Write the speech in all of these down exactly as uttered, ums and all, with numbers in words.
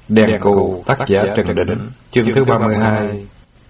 Đèn Cù, tác giả Trần Định, chương thứ ba mươi hai.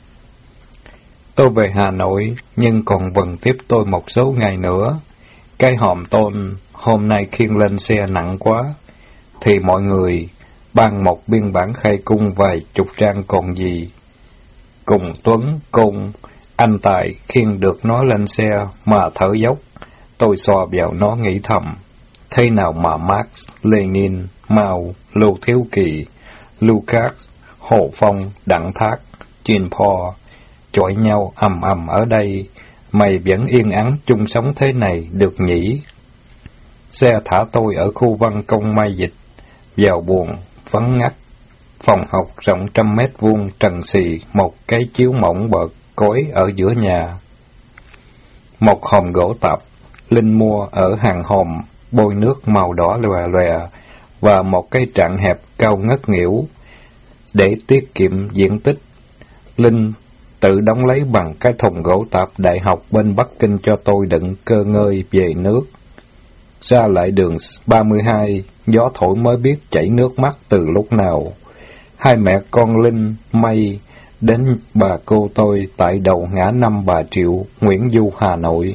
Tôi về Hà Nội, nhưng còn vần tiếp tôi một số ngày nữa. Cái hòm tôn hôm nay khiêng lên xe nặng quá, thì mọi người ban một biên bản khai cung vài chục trang còn gì. Cùng Tuấn, Cung, anh Tài khiêng được nó lên xe mà thở dốc. Tôi xoa vào nó nghĩ thầm, thế nào mà Marx, Lenin, Mao, Lưu Thiếu Kỳ, Lucas, Hồ Phong, Đặng Thác, Jean Paul chọi nhau ầm ầm ở đây, mày vẫn yên ắng chung sống thế này được nhỉ? Xe thả tôi ở khu văn công Mai Dịch, vào buồng vắng ngắt, phòng học rộng trăm mét vuông trần xì, một cái chiếu mỏng bợt cối ở giữa nhà. Một hòm gỗ tạp Linh mua ở hàng hòm, bôi nước màu đỏ lòe lòe, và một cái trạng hẹp cao ngất nghỉu. Để tiết kiệm diện tích, Linh tự đóng lấy bằng cái thùng gỗ tạp đại học bên Bắc Kinh cho tôi đựng cơ ngơi về nước. Ra lại đường ba mươi hai, gió thổi mới biết chảy nước mắt từ lúc nào. Hai mẹ con Linh, May đến bà cô tôi tại đầu ngã năm Bà Triệu, Nguyễn Du, Hà Nội.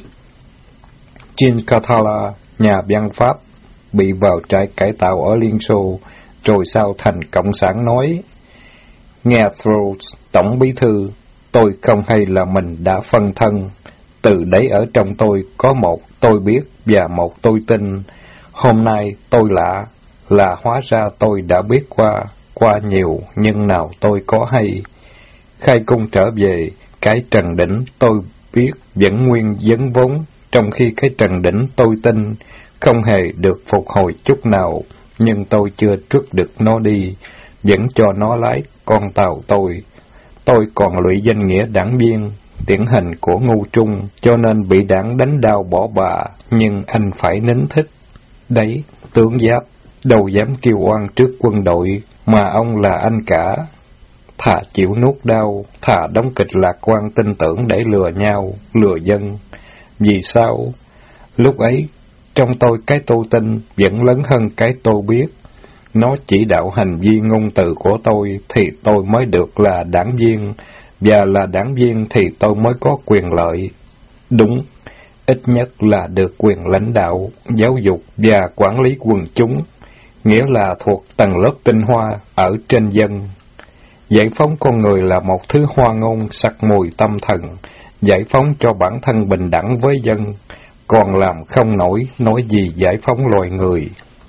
Jean Catala, nhà văn Pháp, bị vào trại cải tạo ở Liên Xô, rồi sau thành Cộng sản nói, nghe Thrones, Tổng Bí Thư, tôi không hay là mình đã phân thân. Từ đấy ở trong tôi có một tôi biết và một tôi tin. Hôm nay tôi lạ, là hóa ra tôi đã biết qua, qua nhiều, nhưng nào tôi có hay. Khai cung trở về, cái Trần Đỉnh tôi biết vẫn nguyên vấn vốn, trong khi cái Trần Đỉnh tôi tin không hề được phục hồi chút nào, nhưng tôi chưa trút được nó đi, vẫn cho nó lái con tàu tôi. Tôi còn lụy danh nghĩa đảng viên, điển hình của ngu trung, cho nên bị đảng đánh đau bỏ bạ, nhưng anh phải nín thích. Đấy, tướng Giáp, đâu dám kêu oan trước quân đội, mà ông là anh cả. Thà chịu nuốt đau, thà đóng kịch lạc quan tin tưởng để lừa nhau, lừa dân. Vì sao? Lúc ấy, trong tôi cái tôi tin vẫn lớn hơn cái tôi biết. Nó chỉ đạo hành vi ngôn từ của tôi thì tôi mới được là đảng viên, và là đảng viên thì tôi mới có quyền lợi. Đúng, ít nhất là được quyền lãnh đạo, giáo dục và quản lý quần chúng, nghĩa là thuộc tầng lớp tinh hoa ở trên dân. Giải phóng con người là một thứ hoa ngôn sặc mùi tâm thần, giải phóng cho bản thân bình đẳng với dân, còn làm không nổi nói gì giải phóng loài người.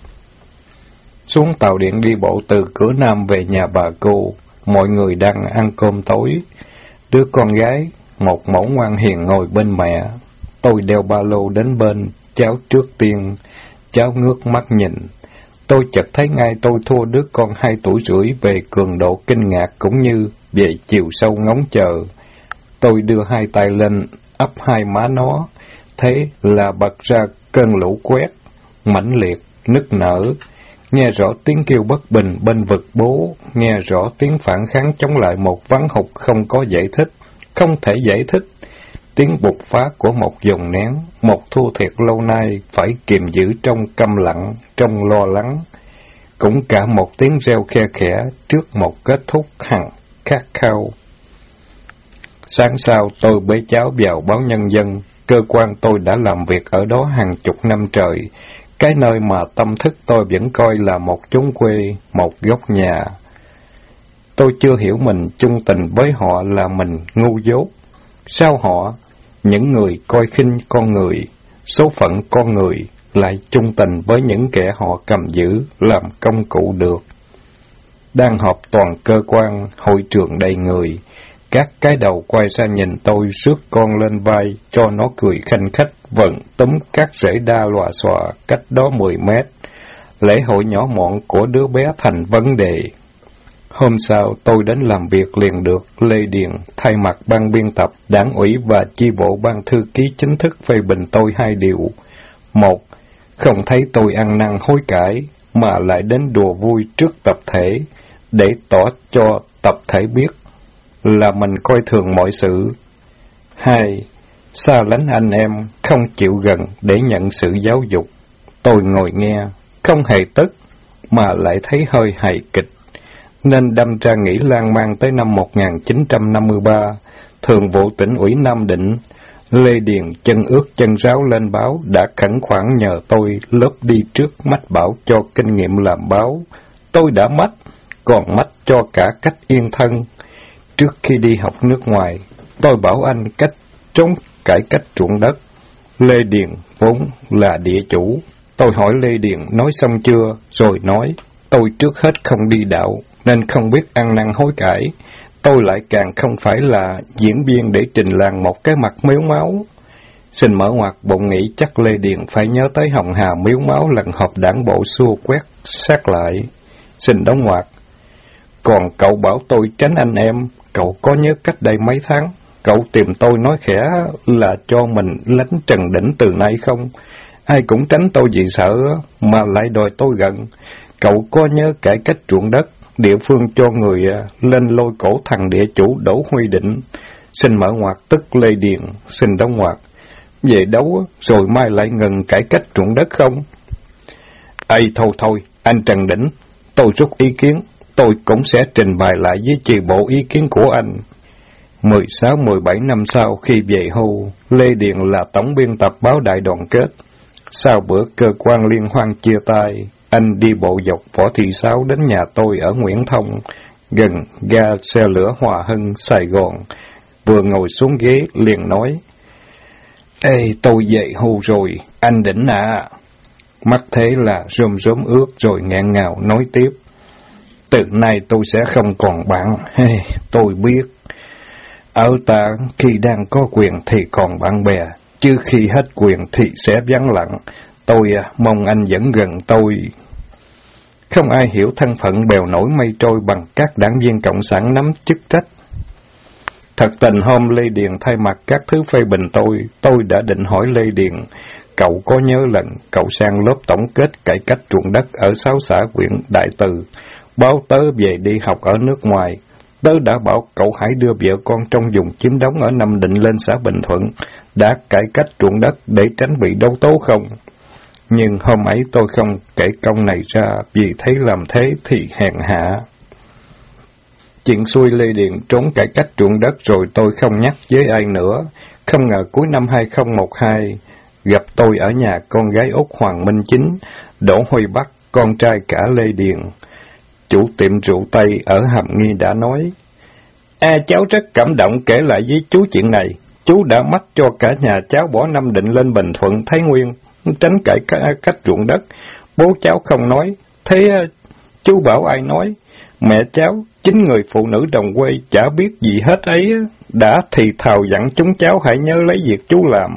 Xuống tàu điện đi bộ từ cửa Nam về nhà bà cô, mọi người đang ăn cơm tối. Đứa con gái, một mẫu ngoan hiền ngồi bên mẹ. Tôi đeo ba lô đến bên, cháu trước tiên, cháu ngước mắt nhìn. Tôi chợt thấy ngay tôi thua đứa con hai tuổi rưỡi về cường độ kinh ngạc cũng như về chiều sâu ngóng chờ. Tôi đưa hai tay lên, ấp hai má nó, thế là bật ra cơn lũ quét, mãnh liệt, nức nở. Nghe rõ tiếng kêu bất bình bên vực bố, nghe rõ tiếng phản kháng chống lại một ván hụt không có giải thích, không thể giải thích. Tiếng bục phá của một dòng nén, một thua thiệt lâu nay phải kiềm giữ trong câm lặng, trong lo lắng. Cũng cả một tiếng reo khe khẽ trước một kết thúc hằng khát khao. Sáng sau tôi bế cháu vào báo Nhân dân, cơ quan tôi đã làm việc ở đó hàng chục năm trời. Cái nơi mà tâm thức tôi vẫn coi là một chốn quê, một góc nhà. Tôi chưa hiểu mình chung tình với họ là mình ngu dốt. Sao họ, những người coi khinh con người, số phận con người, lại chung tình với những kẻ họ cầm giữ, làm công cụ được? Đang họp toàn cơ quan, hội trường đầy người. Các cái đầu quay ra nhìn tôi, rước con lên vai, cho nó cười khanh khách, vận túm các rễ đa lòa xòa, cách đó mười mét. Lễ hội nhỏ mọn của đứa bé thành vấn đề. Hôm sau, tôi đến làm việc liền được Lê Điền, thay mặt ban biên tập, đảng ủy và chi bộ ban thư ký chính thức phê bình tôi hai điều. Một, không thấy tôi ăn năn hối cải, mà lại đến đùa vui trước tập thể, để tỏ cho tập thể biết là mình coi thường mọi sự. Hai, xa lánh anh em, không chịu gần để nhận sự giáo dục. Tôi ngồi nghe, không hề tức, mà lại thấy hơi hài kịch. nên đâm ra nghỉ lan man tới năm một nghìn chín trăm năm mươi ba. Thường vụ tỉnh ủy Nam Định, Lê Điền chân ướt chân ráo lên báo đã khẩn khoản nhờ tôi lớp đi trước mách bảo cho kinh nghiệm làm báo. Tôi đã mách, còn mách cho cả cách yên thân. Trước khi đi học nước ngoài, tôi bảo anh cách trốn cải cách ruộng đất. Lê Điền vốn là địa chủ. Tôi hỏi Lê Điền nói xong chưa, rồi nói, tôi trước hết không đi đạo, nên không biết ăn năn hối cải. Tôi lại càng không phải là diễn viên để trình làng một cái mặt miếu máu. Xin mở ngoặt bụng nghĩ chắc Lê Điền phải nhớ tới hồng hào miếu máu lần họp đảng bộ xua quét sát lại. Xin đóng ngoặt. Còn cậu bảo tôi tránh anh em, cậu có nhớ cách đây mấy tháng, cậu tìm tôi nói khẽ là cho mình lánh Trần Đỉnh từ nay không? Ai cũng tránh tôi vì sợ, mà lại đòi tôi gần. Cậu có nhớ cải cách ruộng đất, địa phương cho người lên lôi cổ thằng địa chủ Đỗ Huy Định? Xin mở ngoặt tức Lê Điền, xin đóng ngoặt. Về đấu rồi mai lại ngừng cải cách ruộng đất không? Ây thôi thôi, anh Trần Đỉnh, tôi rút ý kiến, tôi cũng sẽ trình bày lại với chi bộ ý kiến của anh. mười sáu mười bảy năm sau khi về hưu, Lê Điền là tổng biên tập báo Đại Đoàn Kết. Sau bữa cơ quan liên hoan chia tay, anh đi bộ dọc Võ Thị Sáu đến nhà tôi ở Nguyễn Thông, gần ga xe lửa Hòa Hưng, Sài Gòn. Vừa ngồi xuống ghế liền nói, ê, tôi về hưu rồi, anh Đỉnh à. Mắt thế là rôm rốm ướt rồi nghẹn ngào nói tiếp, từ nay tôi sẽ không còn bạn, hey, tôi biết. Ở ta khi đang có quyền thì còn bạn bè, chứ khi hết quyền thì sẽ vắng lặng. Tôi à, mong anh vẫn gần tôi. Không ai hiểu thân phận bèo nổi mây trôi bằng các đảng viên cộng sản nắm chức trách. Thật tình hôm Lê Điền thay mặt các thứ phê bình tôi, tôi đã định hỏi Lê Điền, cậu có nhớ lần cậu sang lớp tổng kết cải cách ruộng đất ở sáu xã huyện Đại Từ, báo tớ về đi học ở nước ngoài. Tớ đã bảo cậu hãy đưa vợ con trong vùng chiếm đóng ở Nam Định lên xã Bình Thuận, đã cải cách ruộng đất để tránh bị đấu tố không? Nhưng hôm ấy tôi không kể công này ra, vì thấy làm thế thì hèn hạ. Chuyện xui Lê Điền trốn cải cách ruộng đất rồi tôi không nhắc với ai nữa. Không ngờ cuối năm hai không một hai, gặp tôi ở nhà con gái út Hoàng Minh Chính, Đỗ Huy Bắc, con trai cả Lê Điền. Chủ tiệm rượu Tây ở Hàm Nghi đã nói, à, cháu rất cảm động kể lại với chú chuyện này. Chú đã mách cho cả nhà cháu bỏ Nam Định lên Bình Thuận, Thái Nguyên, tránh cải cách ruộng đất. Bố cháu không nói, thế chú bảo ai nói? Mẹ cháu, chính người phụ nữ đồng quê chả biết gì hết ấy, đã thì thào dặn chúng cháu hãy nhớ lấy việc chú làm.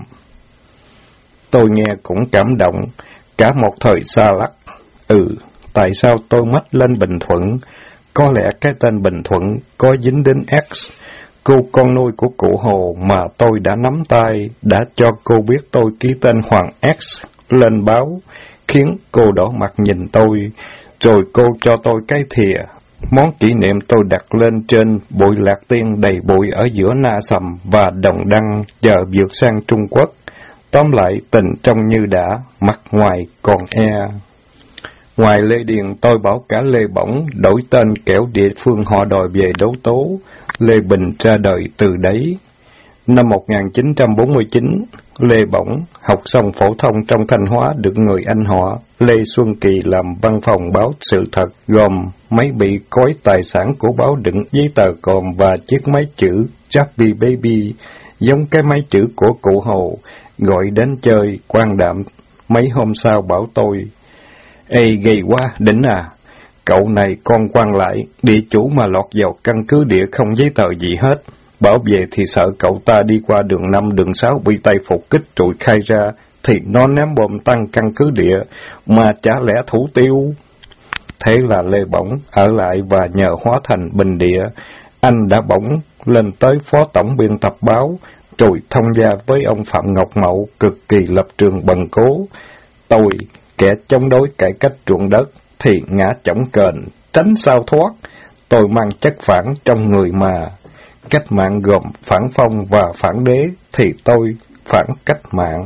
Tôi nghe cũng cảm động, cả một thời xa lắc. Ừ, tại sao tôi mách lên Bình Thuận? Có lẽ cái tên Bình Thuận có dính đến X, cô con nuôi của cụ Hồ mà tôi đã nắm tay, đã cho cô biết tôi ký tên Hoàng X lên báo, khiến cô đỏ mặt nhìn tôi, rồi cô cho tôi cái thìa. Món kỷ niệm tôi đặt lên trên bụi lạc tiên đầy bụi ở giữa Na Sầm và Đồng Đăng, chờ vượt sang Trung Quốc. Tóm lại, tình trong như đã, mặt ngoài còn e. Ngoài Lê Điền, tôi bảo cả Lê Bổng đổi tên kẻo địa phương họ đòi về đấu tố. Lê Bình ra đời từ đấy. Năm một nghìn chín trăm bốn mươi chín, Lê Bổng học xong phổ thông trong Thanh Hóa được người anh họ Lê Xuân Kỳ làm văn phòng báo Sự Thật, gồm mấy bị cói tài sản của báo đựng giấy tờ còm và chiếc máy chữ Chappy Baby, giống cái máy chữ của cụ Hồ, gọi đến chơi, quan đạm. Mấy hôm sau bảo tôi, ê, gầy quá, Đỉnh à, cậu này con quan lại, địa chủ mà lọt vào căn cứ địa không giấy tờ gì hết. Bảo vệ thì sợ cậu ta đi qua đường năm, đường sáu bị tay phục kích rồi khai ra, thì nó ném bom tăng căn cứ địa, mà chả lẽ thủ tiêu. Thế là Lê Bổng ở lại và nhờ hóa thành Bình Địa, anh đã bỗng lên tới phó tổng biên tập báo, rồi thông gia với ông Phạm Ngọc Mậu, cực kỳ lập trường bần cố. Tôi, kẻ chống đối cải cách ruộng đất, thì ngã chổng kềnh, tránh sao thoát. Tôi mang chất phản trong người mà. Cách mạng gồm phản phong và phản đế, thì tôi phản cách mạng.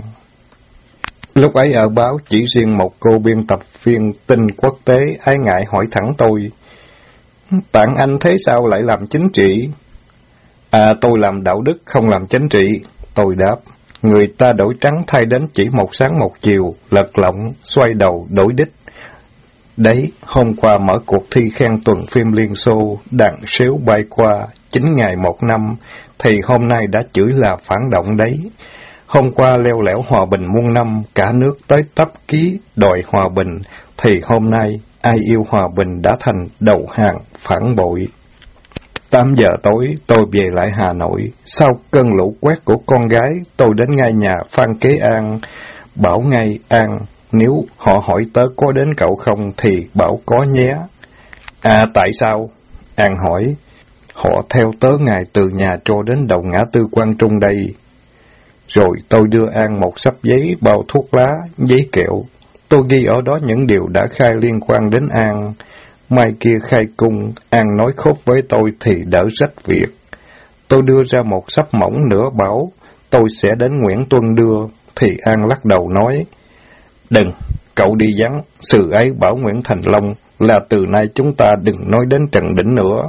Lúc ấy ở báo chỉ riêng một cô biên tập viên tin quốc tế ái ngại hỏi thẳng tôi, Tặng anh thế sao lại làm chính trị? À, tôi làm đạo đức, không làm chính trị. Tôi đáp, người ta đổi trắng thay đến chỉ một sáng một chiều, lật lọng, xoay đầu, đổi đích. Đấy, hôm qua mở cuộc thi khen tuần phim Liên Xô, đạn xếu bay qua, chín ngày một năm, thì hôm nay đã chửi là phản động đấy. Hôm qua leo lẻo hòa bình muôn năm, cả nước tới tấp ký đòi hòa bình, thì hôm nay ai yêu hòa bình đã thành đầu hàng, phản bội. Tám giờ tối, tôi về lại Hà Nội. Sau cơn lũ quét của con gái, tôi đến ngay nhà Phan Kế An, bảo ngay An, nếu họ hỏi tớ có đến cậu không thì bảo có nhé. À, tại sao? An hỏi. Họ theo tớ ngày từ nhà cho đến đầu ngã tư Quang Trung đây. Rồi tôi đưa An một xấp giấy bao thuốc lá, giấy kẹo. Tôi ghi ở đó những điều đã khai liên quan đến An. Mai kia khai cung, An nói khốt với tôi thì đỡ rách việc. Tôi đưa ra một xấp mỏng nữa bảo, tôi sẽ đến Nguyễn Tuân đưa, thì An lắc đầu nói, đừng, cậu đi vắng, sự ấy bảo Nguyễn Thành Long là từ nay chúng ta đừng nói đến Trần Đỉnh nữa.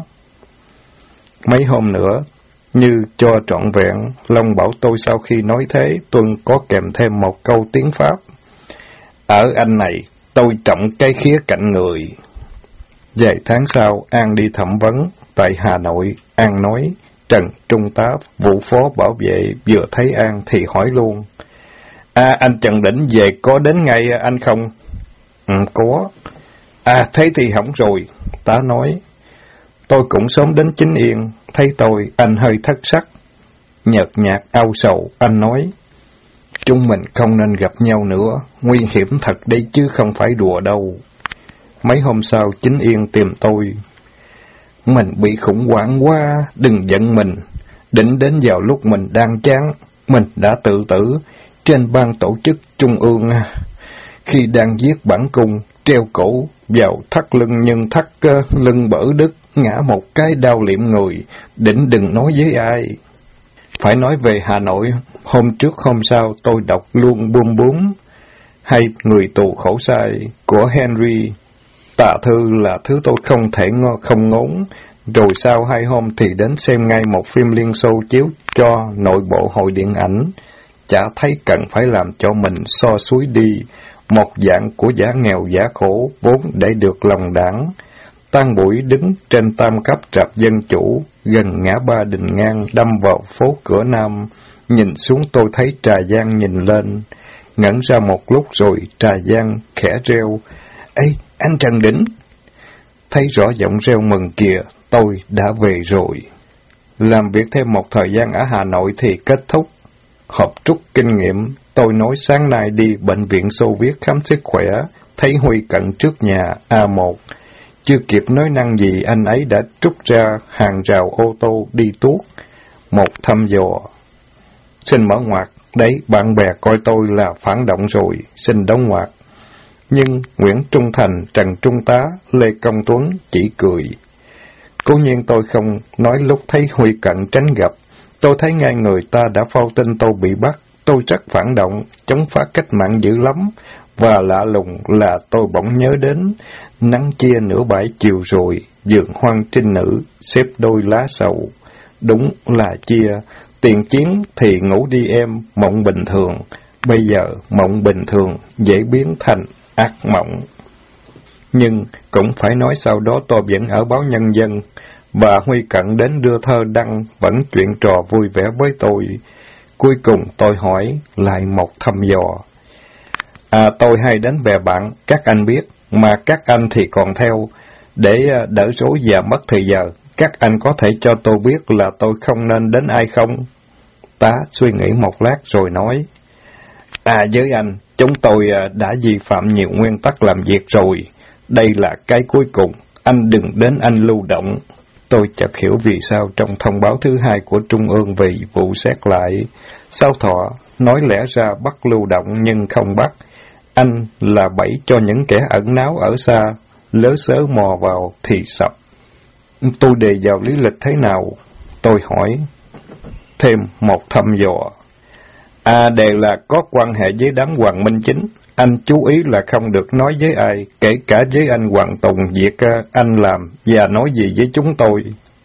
Mấy hôm nữa, như cho trọn vẹn, Long bảo tôi sau khi nói thế, Tuân có kèm thêm một câu tiếng Pháp. Ở anh này, tôi trọng cái khía cạnh người. Vài tháng sau, An đi thẩm vấn tại Hà Nội. An nói, Trần Trung tá, vụ phó bảo vệ vừa thấy An thì hỏi luôn. À, anh Trần Đỉnh về có đến ngay anh không? Ừ, có. À, thế thì hỏng rồi, tá nói. Tôi cũng sớm đến Chính Yên, thấy tôi, anh hơi thất sắc. Nhợt nhạt âu sầu, anh nói, chúng mình không nên gặp nhau nữa, nguy hiểm thật đấy chứ không phải đùa đâu. Mấy hôm sau, Chính Yên tìm tôi. Mình bị khủng hoảng quá, đừng giận mình. Định đến vào lúc mình đang chán, mình đã tự tử trên ban tổ chức trung ương. Khi đang viết bản cung, treo cổ vào thắt lưng nhưng thắt lưng bở đứt, ngã một cái đau liệm người, định đừng nói với ai. Phải nói về Hà Nội, hôm trước hôm sau tôi đọc luôn Bum Bum, hay Người tù khổ sai của Henry. Tà thư là thứ tôi không thể ngó, không ngốn. Rồi sau hai hôm thì đến xem ngay một phim Liên Xô chiếu cho nội bộ hội điện ảnh. Chả thấy cần phải làm cho mình so suối đi, một dạng của giả nghèo giả khổ vốn để được lòng đảng. Tan buổi đứng trên tam cấp trạp Dân Chủ, gần ngã ba Đình Ngang đâm vào phố Cửa Nam. Nhìn xuống tôi thấy Trà Giang nhìn lên. Ngẩn ra một lúc rồi Trà Giang khẽ reo, Ê, anh Trần Đỉnh! Thấy rõ giọng reo mừng kìa, tôi đã về rồi. Làm việc thêm một thời gian ở Hà Nội thì kết thúc. Họp trúc kinh nghiệm, tôi nói sáng nay đi bệnh viện Xô Viết khám sức khỏe, thấy Huy Cận trước nhà A một. Chưa kịp nói năng gì, anh ấy đã trút ra hàng rào ô tô đi tuốt. Một thăm dò. Xin mở ngoặc, đấy, bạn bè coi tôi là phản động rồi, xin đóng ngoặc. Nhưng Nguyễn Trung Thành, Trần Trung tá, Lê Công Tuấn chỉ cười. Cố nhiên tôi không nói lúc thấy Huy Cận tránh gặp. Tôi thấy ngay người ta đã phao tin tôi bị bắt. Tôi rất phản động, chống phá cách mạng dữ lắm. Và lạ lùng là tôi bỗng nhớ đến nắng chia nửa bãi chiều rồi, vườn hoang trinh nữ, xếp đôi lá sầu. Đúng là chia, tiền chiến thì ngủ đi em, mộng bình thường. Bây giờ mộng bình thường dễ biến thành ác mộng. Nhưng cũng phải nói sau đó tôi vẫn ở báo Nhân dân, và Huy Cận đến đưa thơ đăng vẫn chuyện trò vui vẻ với tôi. Cuối cùng tôi hỏi lại một thăm dò. À, tôi hay đến bè bạn, các anh biết, mà các anh thì còn theo. Để đỡ rối và mất thời giờ, các anh có thể cho tôi biết là tôi không nên đến ai không? Tá suy nghĩ một lát rồi nói. À, với anh, chúng tôi đã vi phạm nhiều nguyên tắc làm việc rồi. Đây là cái cuối cùng, anh đừng đến anh lưu động. Tôi chợt hiểu vì sao trong thông báo thứ hai của Trung ương về vụ xét lại, Sao Thọ nói lẽ ra bắt lưu động nhưng không bắt. Anh là bẫy cho những kẻ ẩn náu ở xa, lớ sớ mò vào thì sập. Tôi đề vào lý lịch thế nào? Tôi hỏi. Thêm một thăm dò. À, đều là có quan hệ với đám Hoàng Minh Chính. Anh chú ý là không được nói với ai, kể cả với anh Hoàng Tùng, việc anh làm và nói gì với chúng tôi.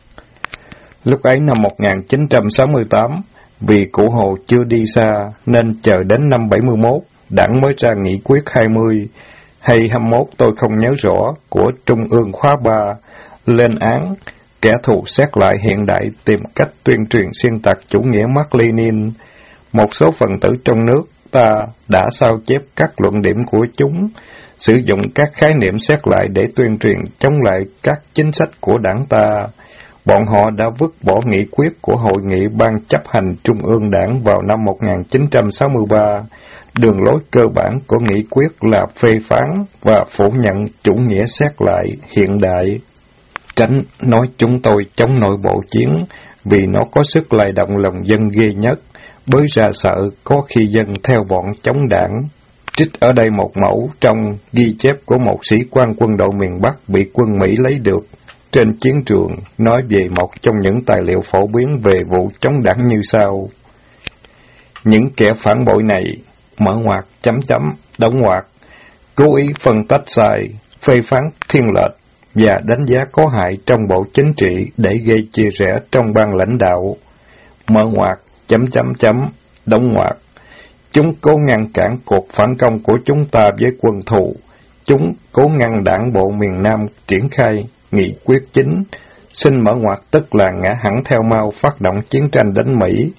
Lúc ấy năm một nghìn chín trăm sáu mươi tám, vì Cụ Hồ chưa đi xa, nên chờ đến năm bảy mươi mốt, Đảng mới ra nghị quyết hai mươi, hay hai mươi mốt tôi không nhớ rõ, của Trung ương khóa ba, lên án kẻ thù xét lại hiện đại tìm cách tuyên truyền xuyên tạc chủ nghĩa Mác Lênin. Một số phần tử trong nước ta đã sao chép các luận điểm của chúng, sử dụng các khái niệm xét lại để tuyên truyền chống lại các chính sách của đảng ta. Bọn họ đã vứt bỏ nghị quyết của Hội nghị Ban chấp hành Trung ương Đảng vào năm một nghìn chín trăm sáu mươi ba. Đường lối cơ bản của nghị quyết là phê phán và phủ nhận chủ nghĩa xét lại hiện đại. Tránh nói chúng tôi chống nội bộ chiến, vì nó có sức lay động lòng dân ghê nhất, bới ra sợ có khi dân theo bọn chống đảng. Trích ở đây một mẫu trong ghi chép của một sĩ quan quân đội miền Bắc bị quân Mỹ lấy được trên chiến trường, nói về một trong những tài liệu phổ biến về vụ chống đảng như sau. Những kẻ phản bội này, mở ngoặc, chấm chấm, đóng ngoặc, cố ý phân tách sai, phê phán thiên lệch và đánh giá có hại trong bộ chính trị để gây chia rẽ trong ban lãnh đạo. Mở ngoặc, chấm chấm chấm, đóng ngoặc. Chúng cố ngăn cản cuộc phản công của chúng ta với quân thù. Chúng cố ngăn đảng bộ miền Nam triển khai nghị quyết chính. Xin mở ngoặc tức là ngã hẳn theo Mao phát động chiến tranh đánh Mỹ.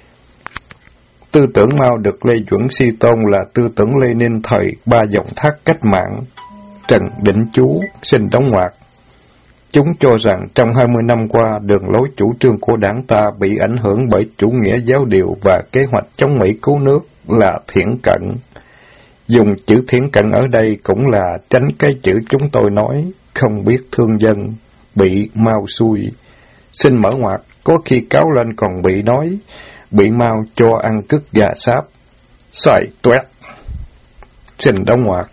Tư tưởng Mao được Lê Duẩn suy tôn là tư tưởng Lenin thời ba dòng thác cách mạng. Trần Định Chú xin đóng ngoặc. Chúng cho rằng trong hai mươi năm qua, đường lối chủ trương của đảng ta bị ảnh hưởng bởi chủ nghĩa giáo điều và kế hoạch chống Mỹ cứu nước là thiển cận. Dùng chữ thiển cận ở đây cũng là tránh cái chữ chúng tôi nói, không biết thương dân, bị Mao xui. Xin mở ngoặc, có khi cáo lên còn bị nói, bị Mao cho ăn cứt gà sáp. Xoài tuét. Xin đóng ngoặc.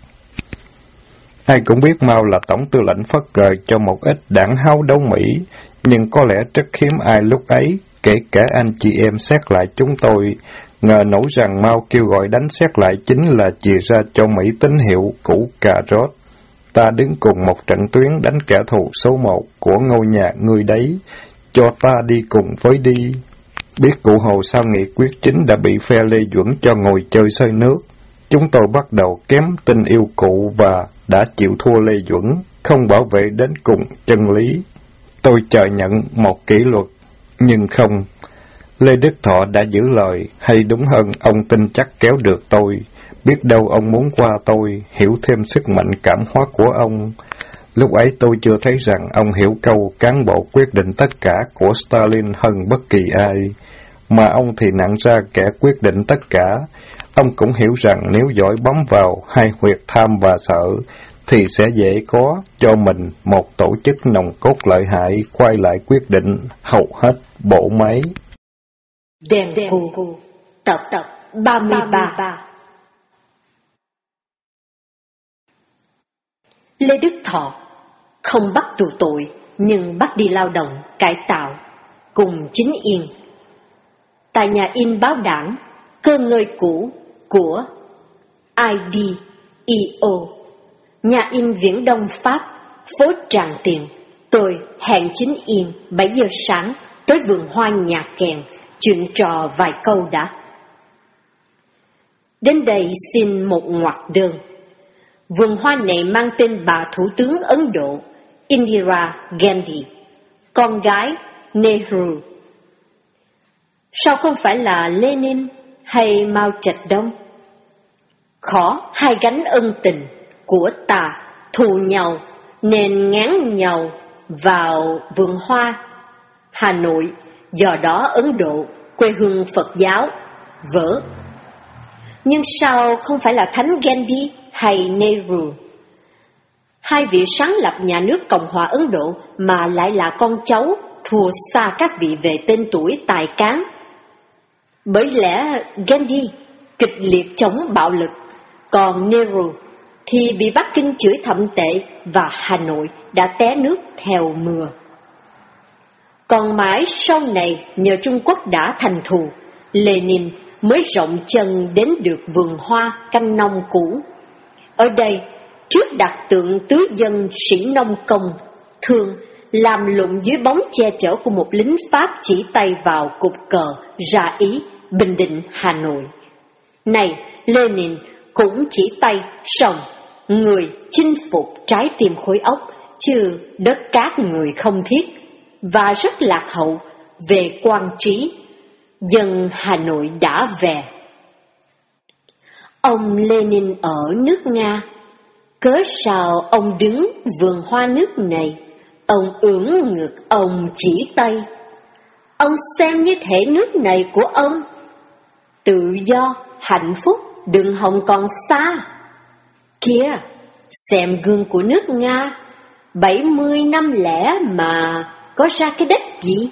Ai cũng biết Mao là tổng tư lệnh phất cờ cho một ít đảng háo đấu Mỹ, nhưng có lẽ rất hiếm ai lúc ấy, kể cả anh chị em xét lại chúng tôi, ngờ nổi rằng Mao kêu gọi đánh xét lại chính là chìa ra cho Mỹ tín hiệu củ cà rốt. Ta đứng cùng một trận tuyến đánh kẻ thù số một của ngôi nhà ngươi đấy, cho ta đi cùng với đi. Biết Cụ Hồ sau nghị quyết chính đã bị phe Lê Duẩn cho ngồi chơi sơi nước, chúng tôi bắt đầu kém tình yêu cụ và đã chịu thua Lê Duẩn, không bảo vệ đến cùng chân lý. Tôi chờ nhận một kỷ luật, nhưng không. Lê Đức Thọ đã giữ lời, hay đúng hơn, ông tin chắc kéo được tôi. Biết đâu ông muốn qua tôi, hiểu thêm sức mạnh cảm hóa của ông. Lúc ấy tôi chưa thấy rằng ông hiểu câu cán bộ quyết định tất cả của Stalin hơn bất kỳ ai, mà ông thì nặng ra kẻ quyết định tất cả. Ông cũng hiểu rằng nếu giỏi bấm vào hai huyệt tham và sợ, thì sẽ dễ có cho mình một tổ chức nòng cốt lợi hại quay lại quyết định hầu hết bộ máy. Đèn cù tập tập ba mươi ba. Lê Đức Thọ không bắt tù tội, nhưng bắt đi lao động, cải tạo, cùng Chính Yên. Tại nhà in báo Đảng, Cơ Ngơi Cũ của i đê e o, nhà in Viễn Đông Pháp, phố Tràng Tiền, tôi hẹn Chính Yên bảy giờ sáng tới vườn hoa nhà kèn, chuyện trò vài câu đã. Đến đây xin một ngoặc đơn. Vườn hoa này mang tên bà Thủ tướng Ấn Độ Indira Gandhi, con gái Nehru. Sao không phải là Lenin hay Mao Trạch Đông? Khó hai gánh ân tình của ta thù nhau nên ngán nhau vào vườn hoa. Hà Nội, do đó Ấn Độ, quê hương Phật giáo, vỡ. Nhưng sao không phải là Thánh Gandhi hay Nehru? Hai vị sáng lập nhà nước Cộng hòa Ấn Độ mà lại là con cháu thua xa các vị về tên tuổi tài cán. Bởi lẽ Gandhi kịch liệt chống bạo lực, còn Nehru thì bị Bắc Kinh chửi thậm tệ và Hà Nội đã té nước theo mưa. Còn mãi sau này nhờ Trung Quốc đã thành thù, Lenin mới rộng chân đến được vườn hoa canh nông cũ. Ở đây, trước đặt tượng tứ dân sĩ nông công, thường làm lụng dưới bóng che chở của một lính Pháp chỉ tay vào cột cờ ra ý Bình Định, Hà Nội. Này, Lenin cũng chỉ tay, song người chinh phục trái tim khối óc, chứ đất cát người không thiết, và rất lạc hậu về quan trí. Dân Hà Nội đã về. Ông Lenin ở nước Nga, cớ sao ông đứng vườn hoa nước này? Ông ưỡn ngực, ông chỉ tay. Ông xem như thể nước này của ông. Tự do, hạnh phúc, đừng hòng còn xa. Kìa, xem gương của nước Nga, bảy mươi năm lẻ mà có ra cái đất gì?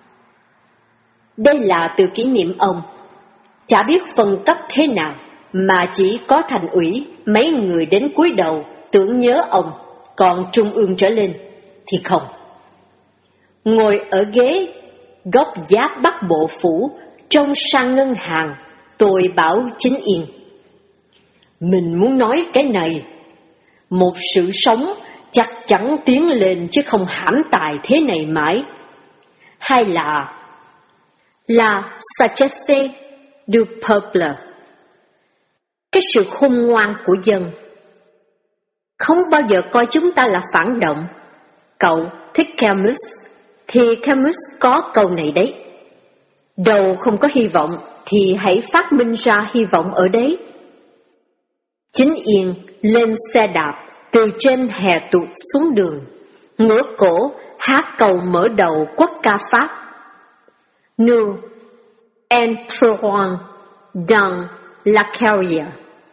Đây là từ kỷ niệm ông. Chả biết phân cấp thế nào, mà chỉ có thành ủy, mấy người đến cúi đầu tưởng nhớ ông, còn trung ương trở lên thì không. Ngồi ở ghế góc giáp Bắc Bộ Phủ, trông sang ngân hàng, tôi bảo Chính Yên: mình muốn nói cái này, một sự sống chắc chắn tiến lên chứ không hãm tài thế này mãi. Hay là La sagesse du peuple, cái sự khôn ngoan của dân. Không bao giờ coi chúng ta là phản động. Cậu thích Camus, thì Camus có câu này đấy: đầu không có hy vọng thì hãy phát minh ra hy vọng ở đấy. Chính Yên lên xe đạp từ trên hè tụt xuống đường, ngửa cổ hát câu mở đầu quốc ca Pháp: Nous entrerons dans la carrière.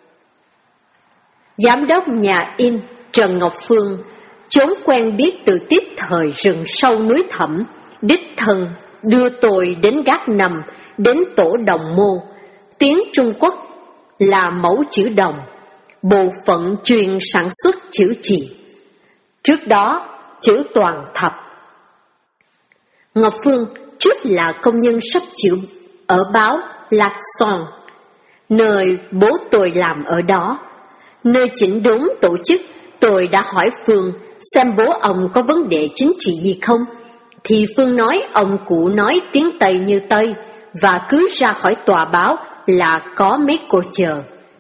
Giám đốc nhà in Trần Ngọc Phương, chốn quen biết từ tiếp thời rừng sâu núi thẳm, đích thân đưa tôi đến gác nằm, đến tổ đồng mô. Tiếng Trung Quốc là mẫu chữ đồng, bộ phận chuyên sản xuất chữ chì. Trước đó, chữ toàn thập. Ngọc Phương trước là công nhân sắp chữ ở báo Lạc Son, nơi bố tôi làm ở đó. Nơi chỉnh đốn tổ chức, tôi đã hỏi Phương xem bố ông có vấn đề chính trị gì không, thì Phương nói ông cụ nói tiếng Tây như Tây, và cứ ra khỏi tòa báo là có mấy cô chờ.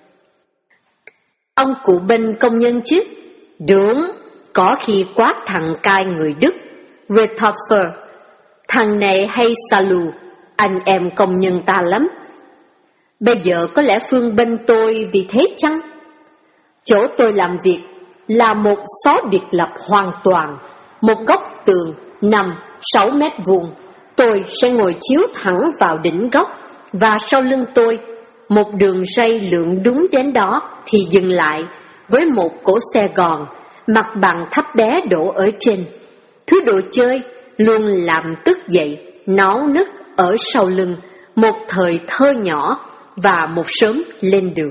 Ông cụ bên công nhân chứ? Đúng, có khi quát thằng cai người Đức, Retoffer. Thằng này hay Salu, anh em công nhân ta lắm. Bây giờ có lẽ Phương bên tôi vì thế chăng? Chỗ tôi làm việc là một xó biệt lập hoàn toàn, một góc tường nằm sáu mét vuông. Tôi sẽ ngồi chiếu thẳng vào đỉnh góc, và sau lưng tôi, một đường ray lượn đúng đến đó thì dừng lại với một cỗ xe gòn, mặt bằng thấp bé đổ ở trên. Thứ đồ chơi luôn làm tức dậy náo nức ở sau lưng, một thời thơ nhỏ và một sớm lên đường.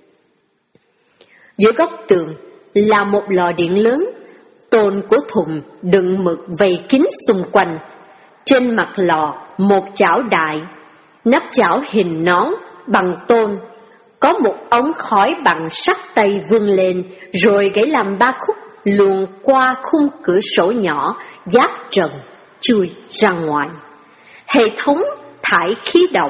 Giữa góc tường là một lò điện lớn, tôn của thùng đựng mực vây kín xung quanh. Trên mặt lò một chảo đại, nắp chảo hình nón bằng tôn, có một ống khói bằng sắt tay vươn lên, rồi gãy làm ba khúc luồn qua khung cửa sổ nhỏ giáp trần chui ra ngoài. Hệ thống thải khí độc.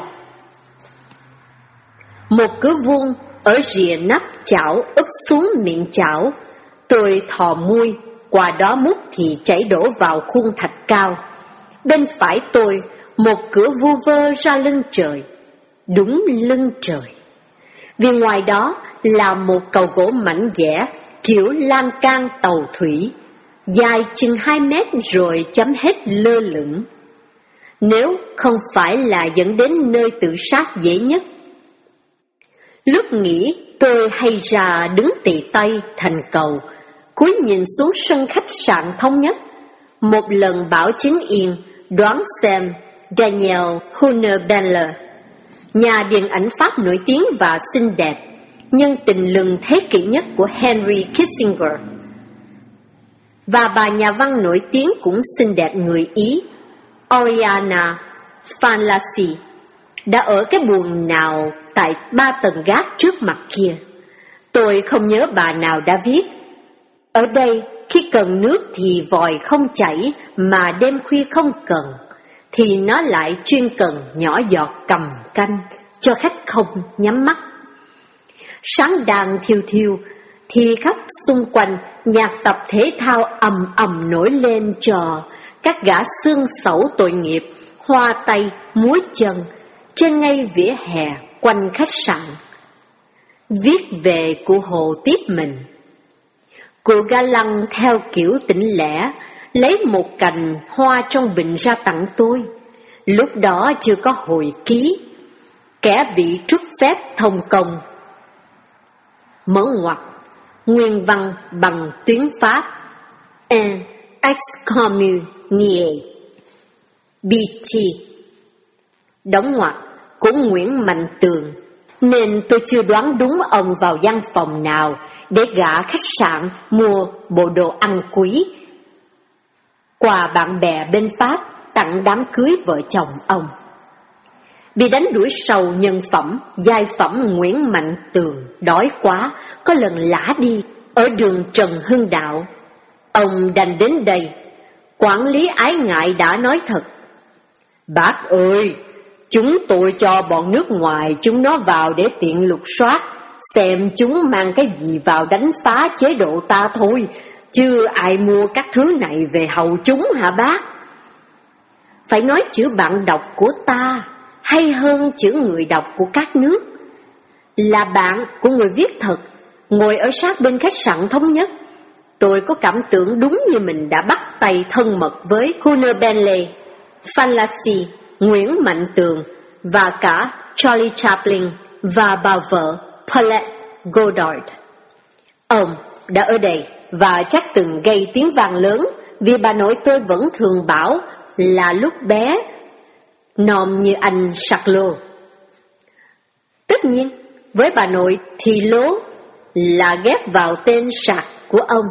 Một cửa vuông ở rìa nắp chảo úp xuống miệng chảo. Tôi thò mui, qua đó múc thì chảy đổ vào khuôn thạch cao. Bên phải tôi, một cửa vu vơ ra lưng trời. Đúng lưng trời. Vì ngoài đó là một cầu gỗ mảnh dẻ, kiểu lan can tàu thủy, dài chừng hai mét rồi chấm hết lơ lửng. Nếu không phải là dẫn đến nơi tự sát dễ nhất. Lúc nghỉ, tôi hay ra đứng tì tay thành cầu, cúi nhìn xuống sân khách sạn Thống Nhất. Một lần bảo Chính Yên đoán xem Daniel Hunebelle, nhà điện ảnh Pháp nổi tiếng và xinh đẹp, nhân tình lừng thế kỷ nhất của Henry Kissinger, và bà nhà văn nổi tiếng cũng xinh đẹp người Ý, Oriana Fallaci, đã ở cái buồng nào tại ba tầng gác trước mặt kia. Tôi không nhớ bà nào đã viết: ở đây khi cần nước thì vòi không chảy, mà đêm khuya không cần, thì nó lại chuyên cần nhỏ giọt cầm canh cho khách không nhắm mắt. Sáng đàn thiêu thiêu thì khắp xung quanh nhạc tập thể thao ầm ầm nổi lên, trò các gã xương xẩu tội nghiệp hoa tay múa chân trên ngay vỉa hè quanh khách sạn. Viết về cụ Hồ tiếp mình. Cụ ga lăng theo kiểu tỉnh lẻ, lấy một cành hoa trong bình ra tặng tôi. Lúc đó chưa có hồi ký, kẻ bị trút phép thông công. Mở ngoặc, nguyên văn bằng tiếng Pháp: Un excommunié, B T. Đóng ngoặc của Nguyễn Mạnh Tường, nên tôi chưa đoán đúng ông vào văn phòng nào để gả khách sạn mua bộ đồ ăn quý, quà bạn bè bên Pháp tặng đám cưới vợ chồng ông. Bị đánh đuổi sầu nhân phẩm, giai phẩm Nguyễn Mạnh Tường đói quá, có lần lả đi ở đường Trần Hưng Đạo. Ông đành đến đây. Quản lý ái ngại đã nói thật: bác ơi, chúng tôi cho bọn nước ngoài chúng nó vào để tiện lục soát, xem chúng mang cái gì vào đánh phá chế độ ta thôi, chứ ai mua các thứ này về hầu chúng hả bác? Phải nói chữ bạn đọc của ta hay hơn chữ người đọc của các nước. Là bạn của người viết thật, ngồi ở sát bên khách sạn Thống Nhất, tôi có cảm tưởng đúng như mình đã bắt tay thân mật với Hunter Bentley, Fallacy, Nguyễn Mạnh Tường và cả Charlie Chaplin và bà vợ Paulette Goddard. Ông đã ở đây và chắc từng gây tiếng vang lớn vì bà nội tôi vẫn thường bảo là lúc bé nòm như anh Charlot. Tất nhiên, với bà nội thì lố là ghép vào tên Sạc của ông.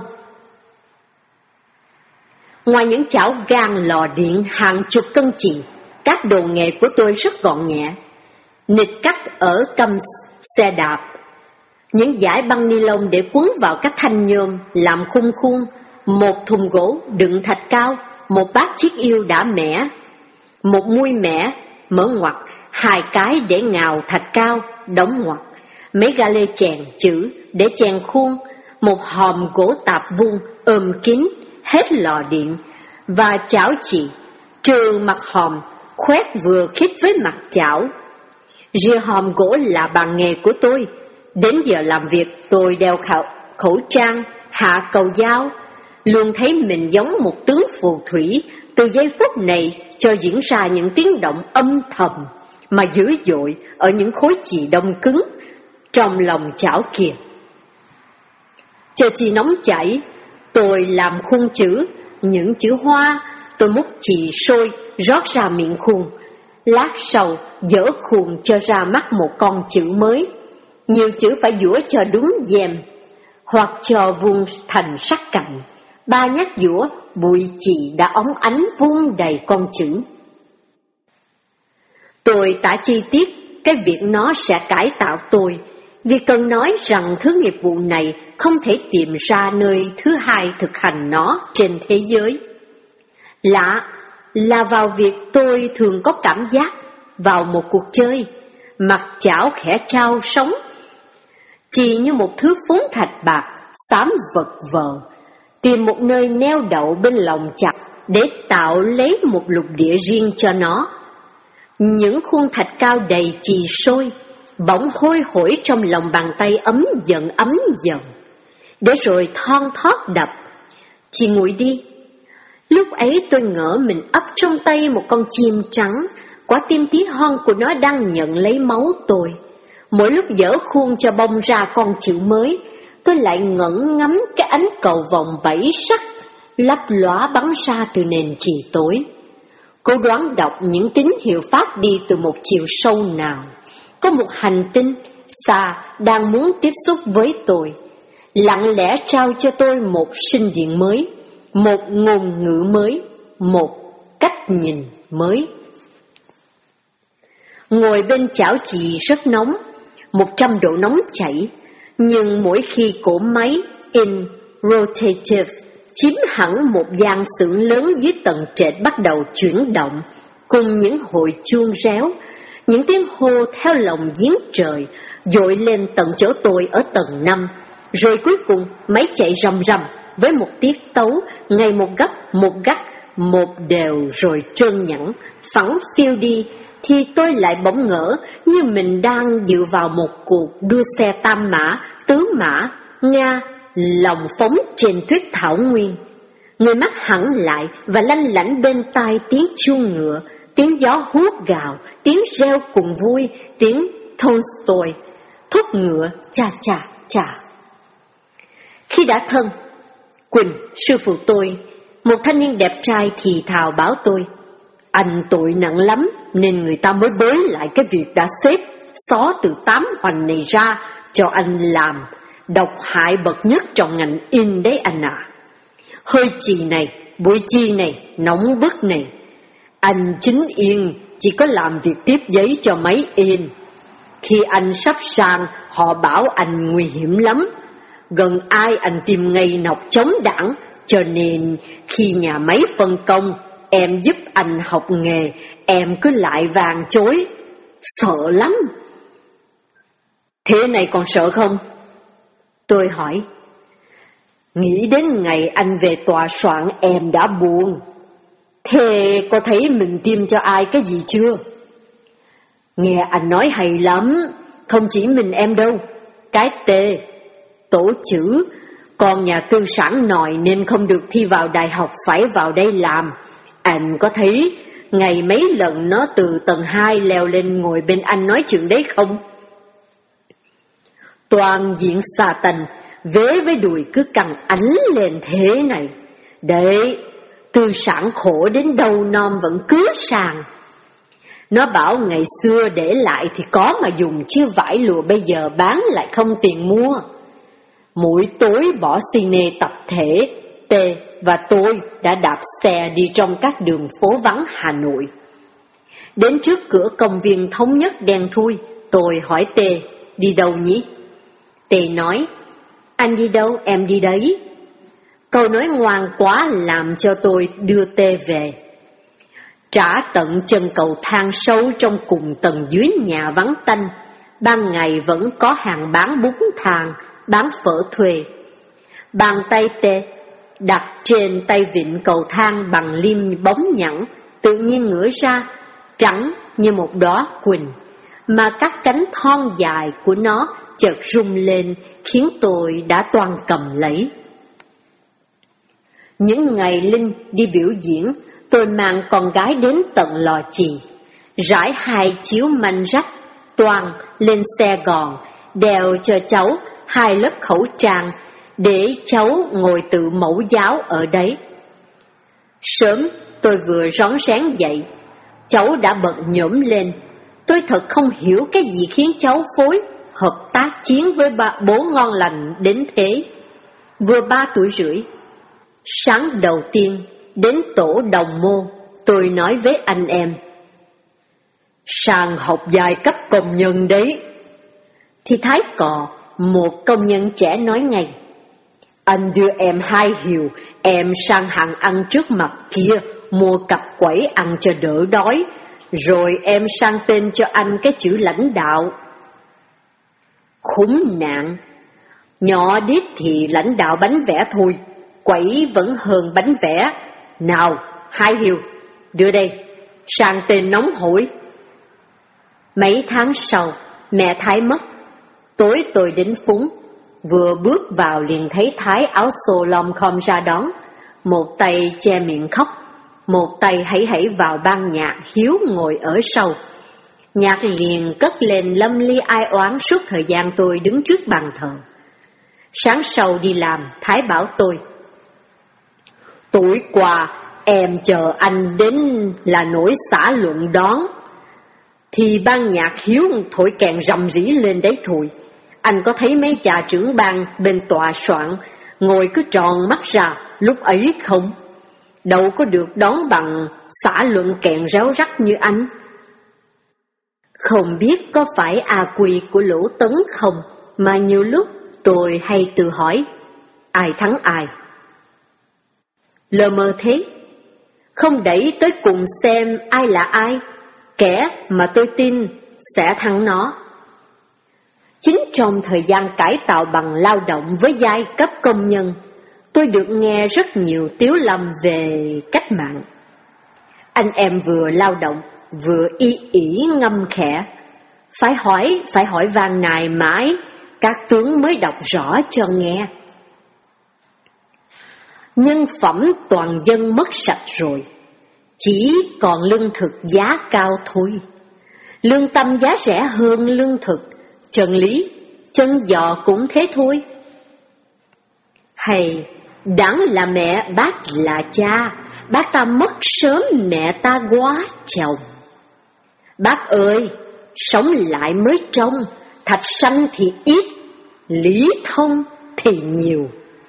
Ngoài những chảo gang lò điện hàng chục cân chì, các đồ nghề của tôi rất gọn nhẹ. Nịt cắt ở căm xe đạp, những dải băng ni lông để quấn vào các thanh nhôm làm khung khuôn, một thùng gỗ đựng thạch cao, một bát chiếc yêu đã mẻ, một muôi mẻ mở ngoặc, hai cái để ngào thạch cao đóng ngoặc, mấy ga lê chèn chữ để chèn khuôn, một hòm gỗ tạp vuông ôm kín hết lò điện, và chảo chì trừ mặt hòm khoét vừa khít với mặt chảo. Rìa hòm gỗ là bàn nghề của tôi. Đến giờ làm việc tôi đeo khẩu, khẩu trang, hạ cầu dao, luôn thấy mình giống một tướng phù thủy từ giây phút này cho diễn ra những tiếng động âm thầm mà dữ dội ở những khối chì đông cứng trong lòng chảo kia. Chờ chì nóng chảy, tôi làm khuôn chữ, những chữ hoa, tôi múc chì sôi rót ra miệng khuôn. Lát sau dỡ khuôn cho ra mắt một con chữ mới. Nhiều chữ phải dũa cho đúng dèm, hoặc cho vuông thành sắc cạnh. Ba nhát dũa, bụi chì đã óng ánh vuông đầy con chữ. Tôi tả chi tiết cái việc nó sẽ cải tạo tôi, vì cần nói rằng thứ nghiệp vụ này không thể tìm ra nơi thứ hai thực hành nó trên thế giới. Lạ là vào việc tôi thường có cảm giác vào một cuộc chơi, mặt chảo khẽ trao sóng, chỉ như một thứ phốn thạch bạc xám vật vờ, tìm một nơi neo đậu bên lòng chặt để tạo lấy một lục địa riêng cho nó. Những khuôn thạch cao đầy chì sôi, bỗng hôi hổi trong lòng bàn tay ấm dần ấm dần, để rồi thon thót đập. Chị nguội đi. Lúc ấy tôi ngỡ mình ấp trong tay một con chim trắng, quả tim tí hon của nó đang nhận lấy máu tôi. Mỗi lúc dở khuôn cho bông ra con chữ mới, tôi lại ngẩn ngắm cái ánh cầu vồng bảy sắc lấp lóa bắn ra từ nền chì tối. Cố đoán đọc những tín hiệu phát đi từ một chiều sâu nào. Có một hành tinh xa đang muốn tiếp xúc với tôi, lặng lẽ trao cho tôi một sinh điện mới, một ngôn ngữ mới, một cách nhìn mới. Ngồi bên chảo chì rất nóng, một trăm độ nóng chảy, nhưng mỗi khi cỗ máy in rotative chiếm hẳn một gian xưởng lớn dưới tầng trệt bắt đầu chuyển động, cùng những hồi chuông réo, những tiếng hô theo lòng giếng trời dội lên tận chỗ tôi ở tầng năm, rồi cuối cùng máy chạy rầm rầm với một tiết tấu ngày một gấp, một gắt, một đều rồi trơn nhẵn, phẳng phiêu đi, thì tôi lại bỗng ngỡ như mình đang dựa vào một cuộc đua xe tam mã, tứ mã, Nga, lòng phóng trên tuyết thảo nguyên. Người mắt hẳn lại và lanh lảnh bên tai tiếng chuông ngựa, tiếng gió huốt gào, tiếng reo cùng vui, tiếng Tolstoy, thúc ngựa chà chà chà. Khi đã thân, Quỳnh, sư phụ tôi, một thanh niên đẹp trai thì thào bảo tôi, anh tội nặng lắm nên người ta mới bới lại cái việc đã xếp xó từ tám hoành này ra cho anh làm, độc hại bậc nhất trong ngành in đấy anh à. Hơi chì này, bụi chi này, nóng bức này, anh chính yên chỉ có làm việc tiếp giấy cho máy in. Khi anh sắp sang, họ bảo anh nguy hiểm lắm, gần ai anh tìm ngay nọc chống đảng, cho nên khi nhà máy phân công, em giúp anh học nghề, em cứ lại vàng chối, sợ lắm. Thế này còn sợ không? Tôi hỏi. Nghĩ đến ngày anh về tòa soạn em đã buồn. Thế có thấy mình tiêm cho ai cái gì chưa? Nghe anh nói hay lắm, không chỉ mình em đâu. Cái tê, tổ chữ, con nhà tư sản nòi nên không được thi vào đại học phải vào đây làm. Anh có thấy ngày mấy lần nó từ tầng hai leo lên ngồi bên anh nói chuyện đấy không? Toàn diện xà tần, vế với đùi cứ căng ánh lên thế này. Đấy, tư sản khổ đến đâu non vẫn cứa sàng. Nó bảo ngày xưa để lại thì có mà dùng, chứ vải lụa bây giờ bán lại không tiền mua. Mỗi tối bỏ cine tập thể, T và tôi đã đạp xe đi trong các đường phố vắng Hà Nội. Đến trước cửa công viên Thống Nhất đen thui, tôi hỏi T, đi đâu nhỉ? T nói, anh đi đâu, em đi đấy. Câu nói ngoan quá làm cho tôi đưa T về. Trả tận chân cầu thang sâu trong cùng tầng dưới nhà vắng tanh, ban ngày vẫn có hàng bán bún thang, bán phở thuê. Bàn tay T đặt trên tay vịn cầu thang bằng lim bóng nhẵn, tự nhiên ngửa ra, trắng như một đóa quỳnh, mà các cánh thon dài của nó chợt rung lên, khiến tôi đã toan cầm lấy. Những ngày Linh đi biểu diễn, tôi mang con gái đến tận Lò Chì, rải hai chiếu manh rách, toàn lên xe gòn, đeo cho cháu hai lớp khẩu trang, để cháu ngồi tự mẫu giáo ở đấy. Sớm tôi vừa rón rén dậy, cháu đã bận nhổm lên. Tôi thật không hiểu cái gì khiến cháu phối hợp tác chiến với ba, bố ngon lành đến thế. Vừa ba tuổi rưỡi, sáng đầu tiên đến tổ đồng môn, tôi nói với anh em, sang học giai cấp công nhân đấy. Thì Thái Cò, một công nhân trẻ nói ngay, anh đưa em hai hiệu, em sang hàng ăn trước mặt kia, mua cặp quẩy ăn cho đỡ đói, rồi em sang tên cho anh cái chữ lãnh đạo. Khốn nạn, nhỏ đít thì lãnh đạo bánh vẽ thôi, quẩy vẫn hơn bánh vẽ. Nào, hai hiệu, đưa đây, sang tên nóng hổi. Mấy tháng sau, mẹ Thái mất, tối tôi đến Phúng, vừa bước vào liền thấy Thái áo xô lom khom ra đón, một tay che miệng khóc, một tay hãy hãy vào ban nhạc, Hiếu ngồi ở sau. Nhạc liền cất lên lâm ly ai oán suốt thời gian tôi đứng trước bàn thờ. Sáng sau đi làm, Thái bảo tôi, tối qua em chờ anh đến là nổi xã luận đón, thì ban nhạc Hiếu thổi kèn rầm rĩ lên đấy thôi. Anh có thấy mấy cha trưởng ban bên tòa soạn ngồi cứ tròn mắt ra lúc ấy không? Đâu có được đón bằng xã luận kèn réo rắt như anh. Không biết có phải à quỳ của Lỗ Tấn không, mà nhiều lúc tôi hay tự hỏi, ai thắng ai? Lờ mờ thế, không đẩy tới cùng xem ai là ai, kẻ mà tôi tin sẽ thắng nó. Chính trong thời gian cải tạo bằng lao động với giai cấp công nhân, tôi được nghe rất nhiều tiếu lâm về cách mạng. Anh em vừa lao động, vừa y ỉ ngâm khẽ, phải hỏi, phải hỏi vàng nài mãi, các tướng mới đọc rõ cho nghe. Nhân phẩm toàn dân mất sạch rồi, chỉ còn lương thực giá cao thôi. Lương tâm giá rẻ hơn lương thực, chân lý, chân giò cũng thế thôi. Hay, đáng là mẹ, bác là cha, bác ta mất sớm, mẹ ta quá chồng. Bác ơi, sống lại mới trông, thạch sanh thì ít, lý thông thì nhiều.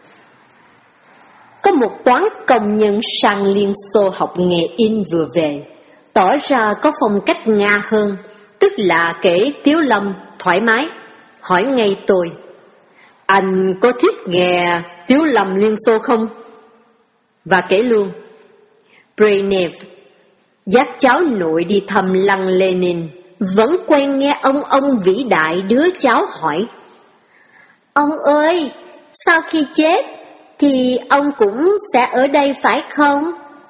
Có một toán công nhân sang Liên Xô học nghề in vừa về, tỏ ra có phong cách Nga hơn, tức là kể tiếu lâm, thoải mái, hỏi ngay tôi, anh có thích nghe tiếu lâm Liên Xô không? Và kể luôn, Brezhnev dắt cháu nội đi thăm lăng Lenin, vẫn quen nghe ông ông vĩ đại đứa cháu hỏi, ông ơi, sau khi chết thì ông cũng sẽ ở đây phải không?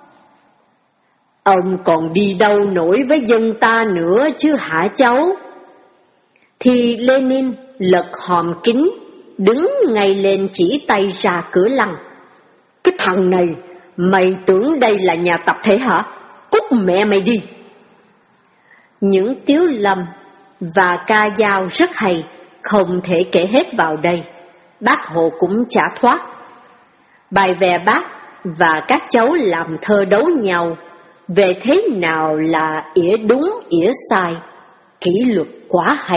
Ông còn đi đâu nổi với dân ta nữa chứ hả cháu? Thì Lenin lật hòm kính, đứng ngay lên chỉ tay ra cửa lăng. Cái thằng này, mày tưởng đây là nhà tập thể hả? Cút mẹ mày đi! Những tiếu lâm và ca dao rất hay, không thể kể hết vào đây. Bác Hồ cũng chả thoát. Bài về bác và các cháu làm thơ đấu nhau về thế nào là ỉa đúng ỉa sai, kỷ luật quá hay.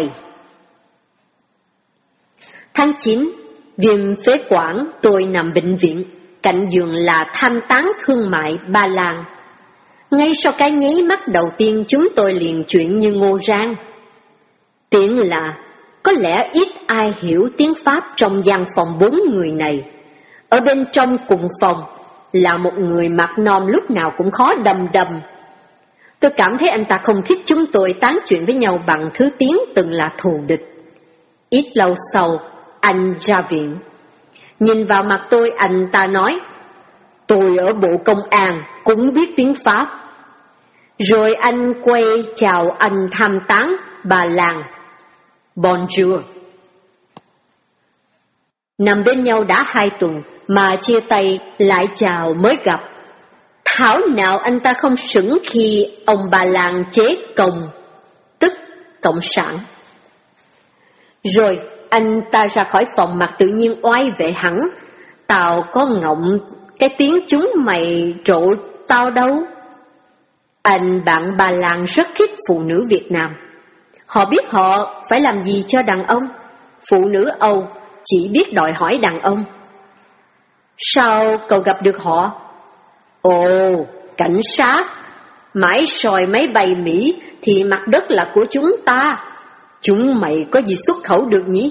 Tháng chín, viêm phế quản, tôi nằm bệnh viện, cạnh giường là tham tán thương mại Ba Lan. Ngay sau cái nháy mắt đầu tiên chúng tôi liền chuyện như Ngô Rang. Tiện là có lẽ ít ai hiểu tiếng Pháp trong gian phòng bốn người này. Ở bên trong cùng phòng là một người mặt non lúc nào cũng khó đầm đầm. Tôi cảm thấy anh ta không thích chúng tôi tán chuyện với nhau bằng thứ tiếng từng là thù địch. Ít lâu sau, anh ra viện. Nhìn vào mặt tôi, anh ta nói, tôi ở Bộ Công an cũng biết tiếng Pháp. Rồi anh quay chào anh tham tán Bà Lan. Bonjour. Nằm bên nhau đã hai tuần mà chia tay lại chào mới gặp. Thảo nào anh ta không sững khi ông Bà Lan chế công, tức cộng sản. Rồi anh ta ra khỏi phòng mặt tự nhiên oai vệ hẳn. Tao có ngọng cái tiếng chúng mày trộ tao đâu. Anh bạn Bà Lan rất thích phụ nữ Việt Nam. Họ biết họ phải làm gì cho đàn ông. Phụ nữ Âu chỉ biết đòi hỏi đàn ông. Sao cậu gặp được họ? Ồ, cảnh sát. Mãi soi máy bay Mỹ thì mặt đất là của chúng ta. Chúng mày có gì xuất khẩu được nhỉ?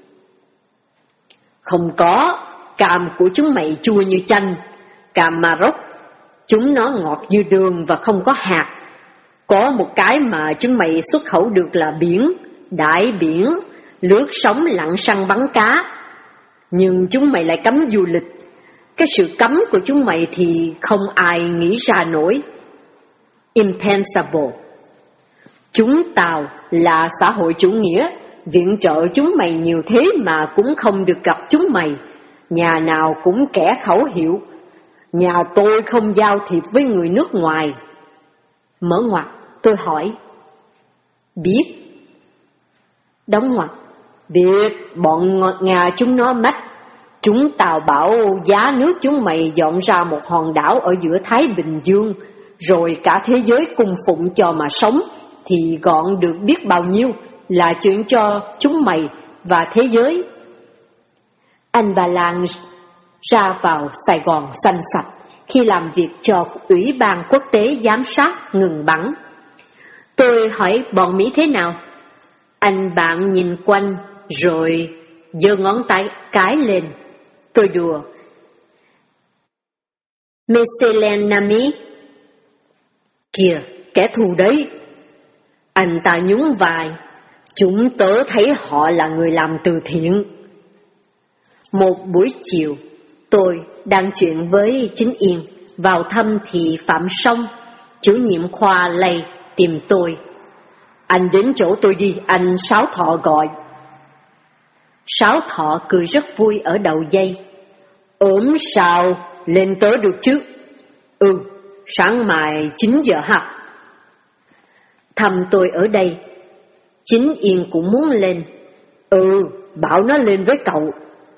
Không có, cam của chúng mày chua như chanh. Cam Maroc, chúng nó ngọt như đường và không có hạt. Có một cái mà chúng mày xuất khẩu được là biển, đại biển, lướt sóng lặn săn bắn cá. Nhưng chúng mày lại cấm du lịch. Cái sự cấm của chúng mày thì không ai nghĩ ra nổi. Impensable. Chúng tao là xã hội chủ nghĩa, viện trợ chúng mày nhiều thế mà cũng không được gặp chúng mày. Nhà nào cũng kẻ khẩu hiệu. Nhà tôi không giao thiệp với người nước ngoài. Mở ngoặc, tôi hỏi. Biết. Đóng ngoặc. Biết, bọn Nga chúng nó mách. Chúng tao bảo giá nước chúng mày dọn ra một hòn đảo ở giữa Thái Bình Dương, rồi cả thế giới cung phụng cho mà sống, thì gọn được biết bao nhiêu là chuyện cho chúng mày và thế giới. Anh Bà Lan ra vào Sài Gòn xanh sạch khi làm việc cho Ủy ban Quốc tế Giám sát ngừng bắn. Tôi hỏi bọn Mỹ thế nào? Anh bạn nhìn quanh rồi giơ ngón tay cái lên. Tôi đùa. Miscelanami. Kìa, kẻ thù đấy. Anh ta nhún vai. Chúng tớ thấy họ là người làm từ thiện. Một buổi chiều, tôi đang chuyện với Chính Yên. Vào thăm thì Phạm Song, chủ nhiệm khoa lây tìm tôi. Anh đến chỗ tôi đi, anh Sáu Thọ gọi. Sáu Thọ cười rất vui ở đầu dây. Ốm sao, lên tớ được chứ? Ừ, sáng mai chín giờ học. Thăm tôi ở đây. Chính Yên cũng muốn lên. Ừ, bảo nó lên với cậu.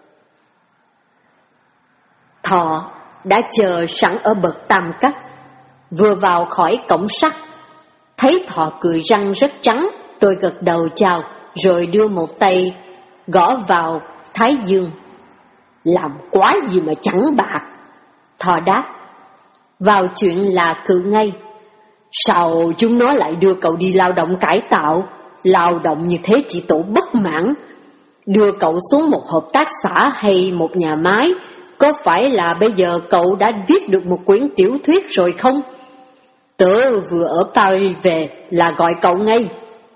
Thọ đã chờ sẵn ở bậc tam cấp. Vừa vào khỏi cổng sắt, thấy Thọ cười răng rất trắng, tôi gật đầu chào, rồi đưa một tay gõ vào thái dương. Làm quá gì mà chẳng bạc. Thọ đáp, vào chuyện là cự ngay. Sao chúng nó lại đưa cậu đi lao động cải tạo? Lao động như thế chỉ tổ bất mãn. Đưa cậu xuống một hợp tác xã hay một nhà máy, có phải là bây giờ cậu đã viết được một quyển tiểu thuyết rồi không? Tớ vừa ở Paris về là gọi cậu ngay.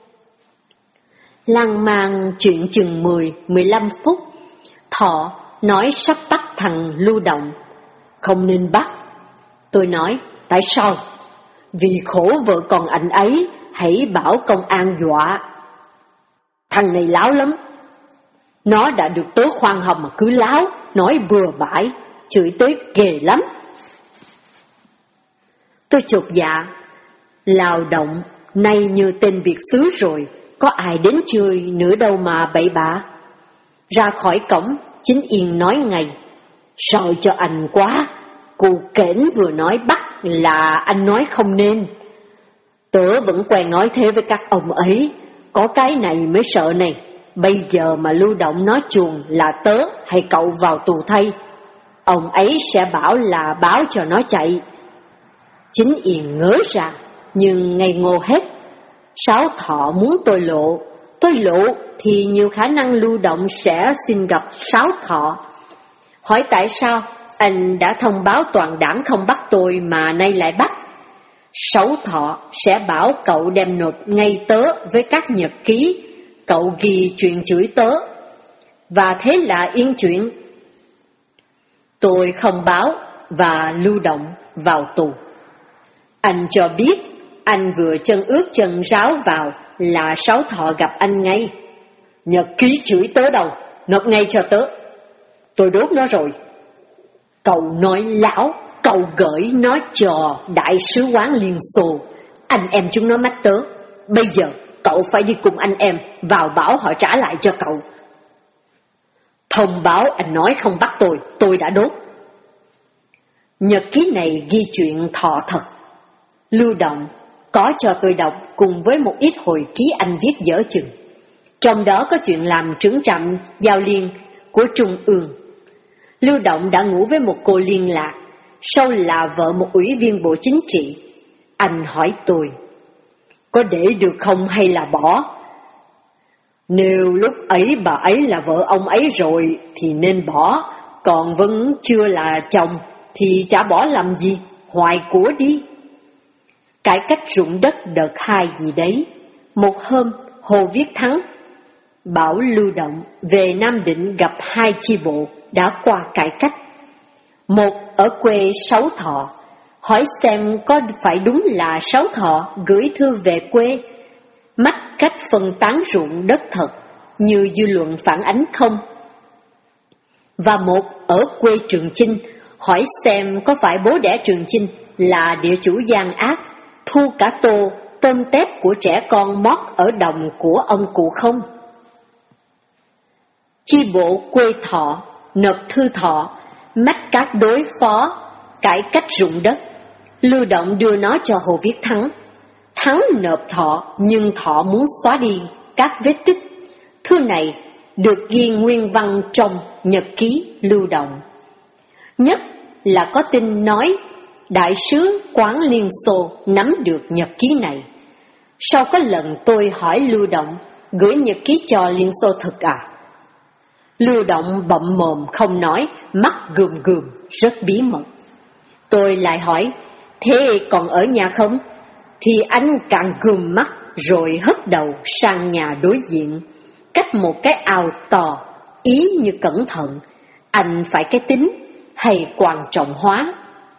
Lan man chuyện chừng mười mười lăm phút, Thọ nói sắp bắt thằng Lưu Động. Không nên bắt. Tôi nói, tại sao? Vì khổ vợ con anh ấy, hãy bảo công an dọa. Thằng này láo lắm. Nó đã được tớ khoan hồng mà cứ láo, nói bừa bãi, chửi tới ghê lắm. Tôi chột dạ. Lao động, nay như tên biệt xứ rồi, có ai đến chơi nữa đâu mà bậy bạ. Ra khỏi cổng, Chính Yên nói ngay. Sợ cho anh quá, cô kễn vừa nói bắt là anh nói không nên. Tớ vẫn quen nói thế với các ông ấy, có cái này mới sợ này. Bây giờ mà Lưu Động nói chuồng là tớ hay cậu vào tù thay, ông ấy sẽ bảo là báo cho nó chạy. Chính Yên ngớ ra, nhưng ngây ngô hết. Sáu Thọ muốn tôi lộ, tôi lộ thì nhiều khả năng Lưu Động sẽ xin gặp Sáu Thọ. Hỏi tại sao anh đã thông báo toàn đảng không bắt tôi mà nay lại bắt? Sáu Thọ sẽ bảo cậu đem nộp ngay tớ với các nhật ký, cậu ghi chuyện chửi tớ. Và thế là yên chuyện. Tôi không báo và Lưu Động vào tù. Anh cho biết anh vừa chân ướt chân ráo vào là Sáu Thọ gặp anh ngay. Nhật ký chửi tớ đâu, nộp ngay cho tớ. Tôi đốt nó rồi. Cậu nói láo, cậu gửi nó cho đại sứ quán Liên Xô. Anh em chúng nó mách tớ. Bây giờ cậu phải đi cùng anh em vào bảo họ trả lại cho cậu. Thông báo anh nói không bắt tôi, tôi đã đốt. Nhật ký này ghi chuyện Thọ thật. Lưu Động có cho tôi đọc cùng với một ít hồi ký anh viết dở chừng. Trong đó có chuyện làm trưởng trạm giao liên của Trung ương. Lưu Động đã ngủ với một cô liên lạc, sau là vợ một ủy viên bộ chính trị. Anh hỏi tôi, có để được không hay là bỏ? Nếu lúc ấy bà ấy là vợ ông ấy rồi thì nên bỏ, còn vẫn chưa là chồng thì chả bỏ làm gì, hoài của đi. Cải cách ruộng đất đợt hai gì đấy. Một hôm, Hồ Viết Thắng bảo Lưu Động về Nam Định gặp hai chi bộ đã qua cải cách. Một ở quê Sáu Thọ, hỏi xem có phải đúng là Sáu Thọ gửi thư về quê, mách cách phân tán ruộng đất thật như dư luận phản ánh không. Và một ở quê Trường Chinh, hỏi xem có phải bố đẻ Trường Chinh là địa chủ gian ác, thu cả tô tôm tép của trẻ con mót ở đồng của ông cụ không. Chi bộ quê Thọ nộp thư Thọ, mách các đối phó cải cách ruộng đất. Lưu Động đưa nó cho Hồ Viết Thắng. Thắng nộp Thọ, nhưng Thọ muốn xóa đi các vết tích. Thư này được ghi nguyên văn trong nhật ký Lưu Động. Nhất là có tin nói đại sứ quán Liên Xô nắm được nhật ký này. Sau có lần tôi hỏi Lưu Động gửi nhật ký cho Liên Xô thực à? Lưu Động bậm mồm không nói, mắt gườm gườm, rất bí mật. Tôi lại hỏi, thế còn ở nhà không? Thì anh càng gườm mắt rồi hất đầu sang nhà đối diện, cách một cái ao to, ý như cẩn thận, anh phải cái tính hay quan trọng hóa.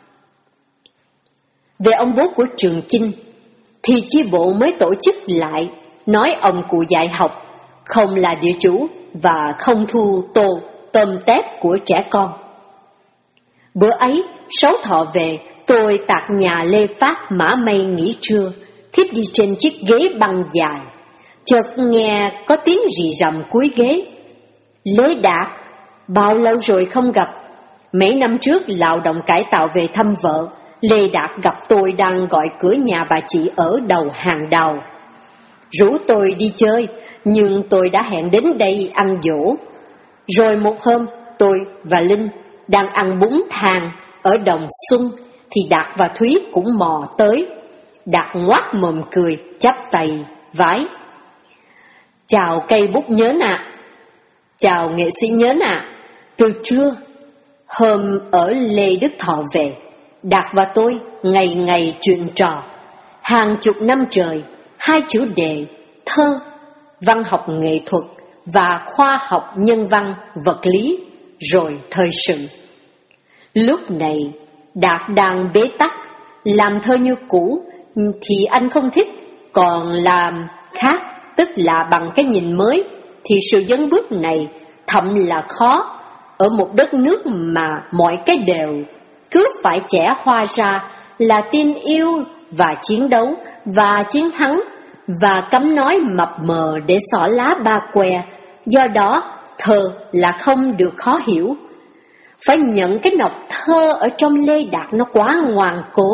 Về ông bố của Trường Chinh, thì chi bộ mới tổ chức lại, nói ông cụ dạy học, không là địa chủ và không thu tô, tôm tép của trẻ con. Bữa ấy, Sáu Thọ về, tôi tạt nhà Lê Phát mã mây nghỉ trưa, thiếp đi trên chiếc ghế băng dài. Chợt nghe có tiếng rì rầm cuối ghế. Lê Đạt, bao lâu rồi không gặp? Mấy năm trước lao động cải tạo về thăm vợ, Lê Đạt gặp tôi đang gọi cửa nhà bà chị ở đầu hàng đầu. Rủ tôi đi chơi, nhưng tôi đã hẹn đến đây ăn dỗ. Rồi một hôm, tôi và Linh đang ăn bún thang ở Đồng Xuân, thì Đạt và Thúy cũng mò tới. Đạt ngoác mồm cười, chắp tay, vái. Chào cây bút nhớn ạ. À. Chào nghệ sĩ nhớn ạ. À. Từ trưa, hôm ở Lê Đức Thọ về, Đạt và tôi ngày ngày chuyện trò. Hàng chục năm trời, hai chủ đề, thơ, văn học nghệ thuật và khoa học nhân văn, vật lý, rồi thời sự. Lúc này, Đạt đang bế tắc, làm thơ như cũ thì anh không thích, còn làm khác, tức là bằng cái nhìn mới, thì sự dấn bước này thậm là khó. Ở một đất nước mà mọi cái đều cứ phải trẻ hoa ra là tin yêu và chiến đấu và chiến thắng, và cấm nói mập mờ để xỏ lá ba que, do đó thơ là không được khó hiểu. Phải nhận cái nọc thơ ở trong Lê Đạt nó quá ngoan cố.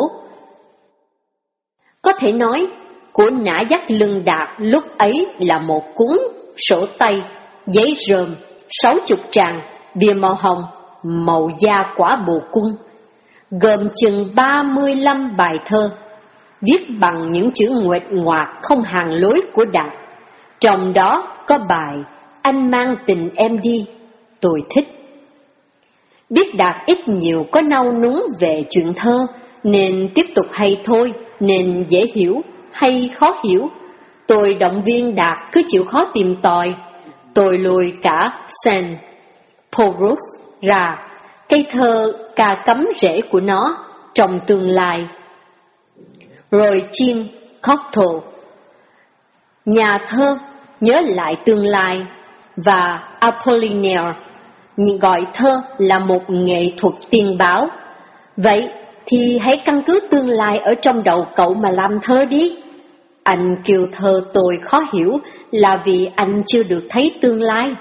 Có thể nói, của nã dắt lưng Đạt lúc ấy là một cuốn sổ tay, giấy rơm, sáu chục trang, bìa màu hồng, màu da quả bồ cung, gồm chừng ba mươi lăm bài thơ, viết bằng những chữ nguệch ngoạc không hàng lối của Đạt. Trong đó có bài Anh mang tình em đi, tôi thích. Biết Đạt ít nhiều có nau núng về chuyện thơ, nên tiếp tục hay thôi, nên dễ hiểu hay khó hiểu. Tôi động viên Đạt cứ chịu khó tìm tòi. Tôi lùi cả Saint Paul ra, cây thơ ca cắm rễ của nó trong tương lai. Rồi Jean Cocteau, nhà thơ nhớ lại tương lai, và Apollinaire gọi thơ là một nghệ thuật tiên báo. Vậy thì hãy căn cứ tương lai ở trong đầu cậu mà làm thơ đi. Anh kêu thơ tôi khó hiểu là vì anh chưa được thấy tương lai.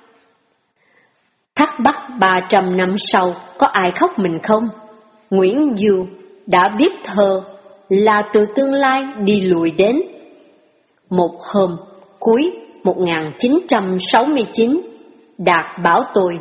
Thắc Bắc ba trăm năm sau có ai khóc mình không? Nguyễn Du đã viết thơ là từ tương lai đi lùi đến. Một hôm cuối một nghìn chín trăm sáu mươi chín, Đạt bảo tôi,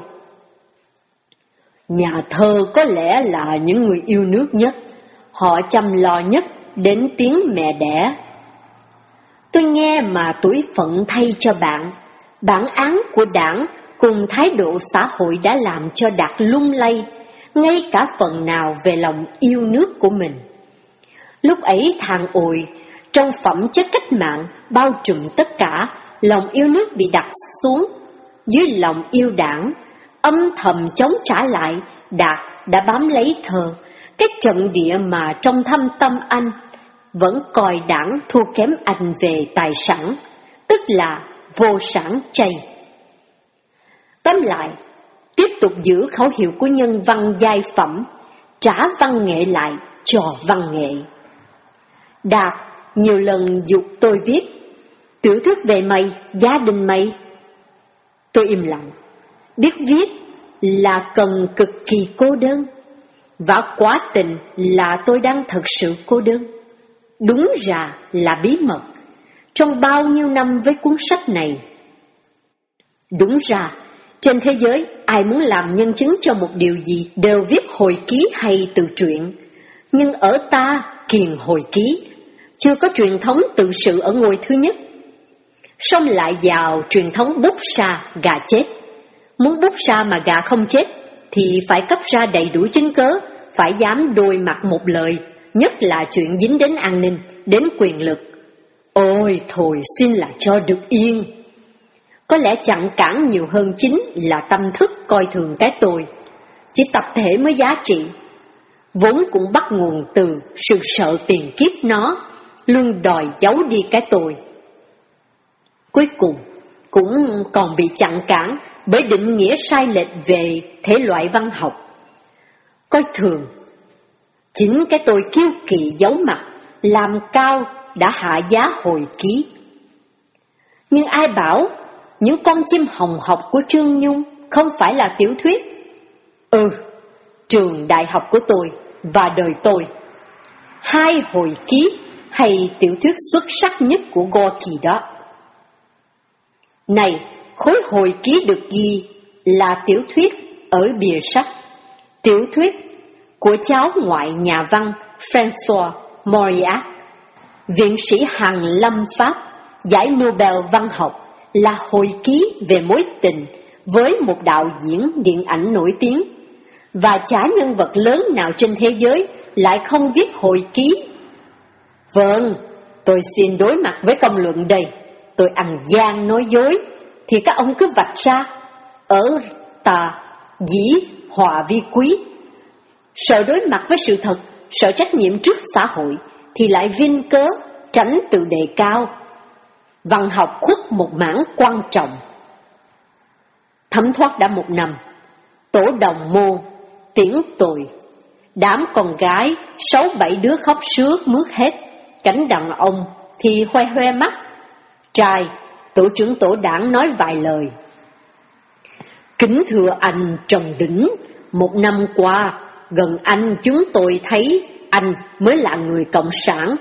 nhà thơ có lẽ là những người yêu nước nhất, họ chăm lo nhất đến tiếng mẹ đẻ. Tôi nghe mà tủi phận thay cho bạn. Bản án của đảng cùng thái độ xã hội đã làm cho Đạt lung lay, ngay cả phần nào về lòng yêu nước của mình. Lúc ấy than ôi, trong phẩm chất cách mạng bao trùm tất cả, lòng yêu nước bị đặt xuống. Dưới lòng yêu đảng, âm thầm chống trả lại, Đạt đã bám lấy thơ, cái trận địa mà trong thâm tâm anh vẫn coi đảng thua kém anh về tài sản, tức là vô sản chay. Tóm lại, tiếp tục giữ khẩu hiệu của nhân văn giai phẩm, trả văn nghệ lại cho văn nghệ. Đạt nhiều lần giục tôi viết tiểu thuyết về mày, gia đình mày. Tôi im lặng, biết viết là cần cực kỳ cô đơn, và quá tình là tôi đang thật sự cô đơn. Đúng ra là bí mật trong bao nhiêu năm với cuốn sách này. Đúng ra, trên thế giới ai muốn làm nhân chứng cho một điều gì đều viết hồi ký hay tự truyện, nhưng ở ta kiền hồi ký, chưa có truyền thống tự sự ở ngôi thứ nhất. Xong lại vào truyền thống bút sa gà chết. Muốn bút sa mà gà không chết thì phải cấp ra đầy đủ chứng cớ, phải dám đôi mặt một lời, nhất là chuyện dính đến an ninh, đến quyền lực. Ôi thôi xin là cho được yên. Có lẽ chặn cản nhiều hơn chính là tâm thức coi thường cái tôi. Chỉ tập thể mới giá trị, vốn cũng bắt nguồn từ sự sợ tiền kiếp nó, luôn đòi giấu đi cái tôi. Cuối cùng cũng còn bị chặn cản bởi định nghĩa sai lệch về thể loại văn học. Coi thường, chính cái tôi kiêu kỳ giấu mặt, làm cao đã hạ giá hồi ký. Nhưng ai bảo những con chim hồng học của Trương Nhung không phải là tiểu thuyết? Ừ, trường đại học của tôi và đời tôi, hai hồi ký hay tiểu thuyết xuất sắc nhất của Gorky đó. Này, khối hồi ký được ghi là tiểu thuyết ở bìa sách, tiểu thuyết của cháu ngoại nhà văn François Mauriac, viện sĩ hàn lâm Pháp, giải Nobel văn học, là hồi ký về mối tình với một đạo diễn điện ảnh nổi tiếng, và chả nhân vật lớn nào trên thế giới lại không viết hồi ký. Vâng, tôi xin đối mặt với công luận đây. Tôi ăn gian nói dối thì các ông cứ vạch ra. Ở ta dĩ hòa vi quý. Sợ đối mặt với sự thật, sợ trách nhiệm trước xã hội thì lại vin cớ tránh tự đề cao. Văn học khuất một mảng quan trọng. Thấm thoát đã một năm, tổ đồng mô tiễn tôi. Đám con gái sáu bảy đứa khóc sướt mướt hết, cánh đàn ông thì hoe hoe mắt. Trai, tổ trưởng tổ đảng nói vài lời. Kính thưa anh Trần Đỉnh, một năm qua gần anh chúng tôi thấy anh mới là người cộng sản.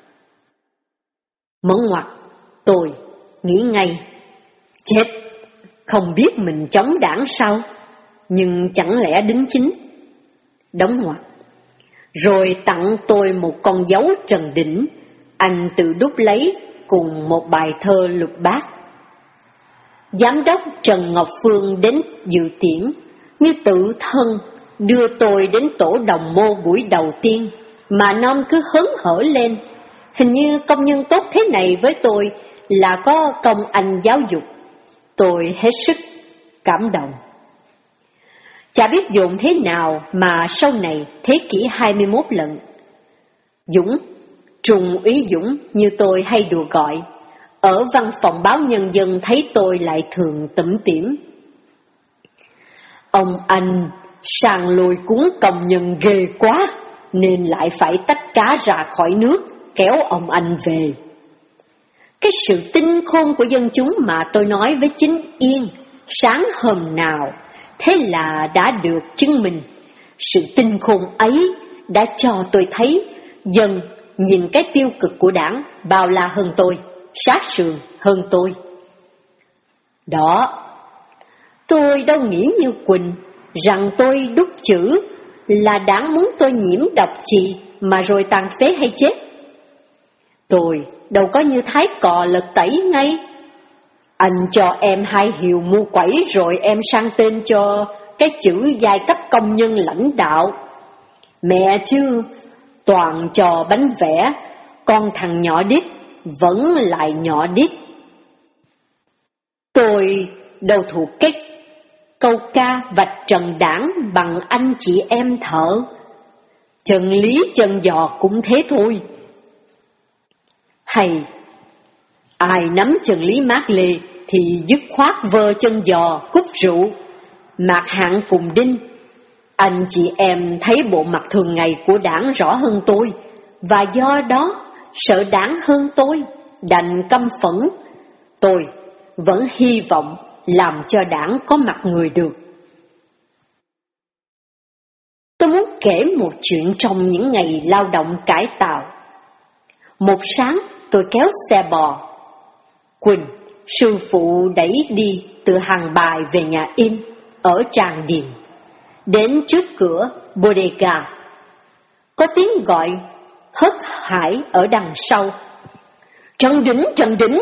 Mở ngoặt, tôi nghĩ ngay, chết, không biết mình chống đảng sao, nhưng chẳng lẽ đính chính. Đóng ngoặt, rồi tặng tôi một con dấu Trần Đỉnh, anh tự đúc lấy cùng một bài thơ lục bát. Giám đốc Trần Ngọc Phương đến dự tiễn, như tự thân đưa tôi đến tổ đồng mô buổi đầu tiên, mà non cứ hớn hở lên. Hình như công nhân tốt thế này với tôi là có công anh giáo dục. Tôi hết sức cảm động. Chả biết dồn thế nào mà sau này thế kỷ hai mươi mốt lận. Dũng, Trung úy Dũng như tôi hay đùa gọi, ở văn phòng báo Nhân dân thấy tôi lại thường tủm tỉm. Ông anh sàng lùi cúng công nhân ghê quá, nên lại phải tách cá ra khỏi nước, kéo ông anh về. Cái sự tinh khôn của dân chúng mà tôi nói với chính Yên sáng hôm nào, thế là đã được chứng minh. Sự tinh khôn ấy đã cho tôi thấy dần nhìn cái tiêu cực của đảng bao la hơn tôi, sát sườn hơn tôi. Đó, tôi đâu nghĩ như Quỳnh, rằng tôi đúc chữ là đảng muốn tôi nhiễm độc chì mà rồi tàn phế hay chết. Tôi đâu có như thái cò lật tẩy ngay. Anh cho em hai hiệu mua quẩy rồi em sang tên cho cái chữ giai cấp công nhân lãnh đạo. Mẹ chứ, toàn trò bánh vẽ, con thằng nhỏ đít vẫn lại nhỏ đít. Tôi đâu thuộc cái câu ca vạch trần đảng bằng anh chị em thợ. Chân lý chân giò cũng thế thôi. Hay ai nắm chân lý Mác Lê thì dứt khoát vơ chân giò cúp rượu. Mạc Hạn cùng Đinh, anh chị em thấy bộ mặt thường ngày của đảng rõ hơn tôi, và do đó sợ đảng hơn tôi, đành căm phẫn. Tôi vẫn hy vọng làm cho đảng có mặt người được. Tôi muốn kể một chuyện trong những ngày lao động cải tạo. Một sáng tôi kéo xe bò. Quỳnh, sư phụ đẩy đi từ Hàng Bài về nhà in ở Tràng Điền. Đến trước cửa bodega, có tiếng gọi hớt hải ở đằng sau. Trần Đỉnh, Trần Đỉnh!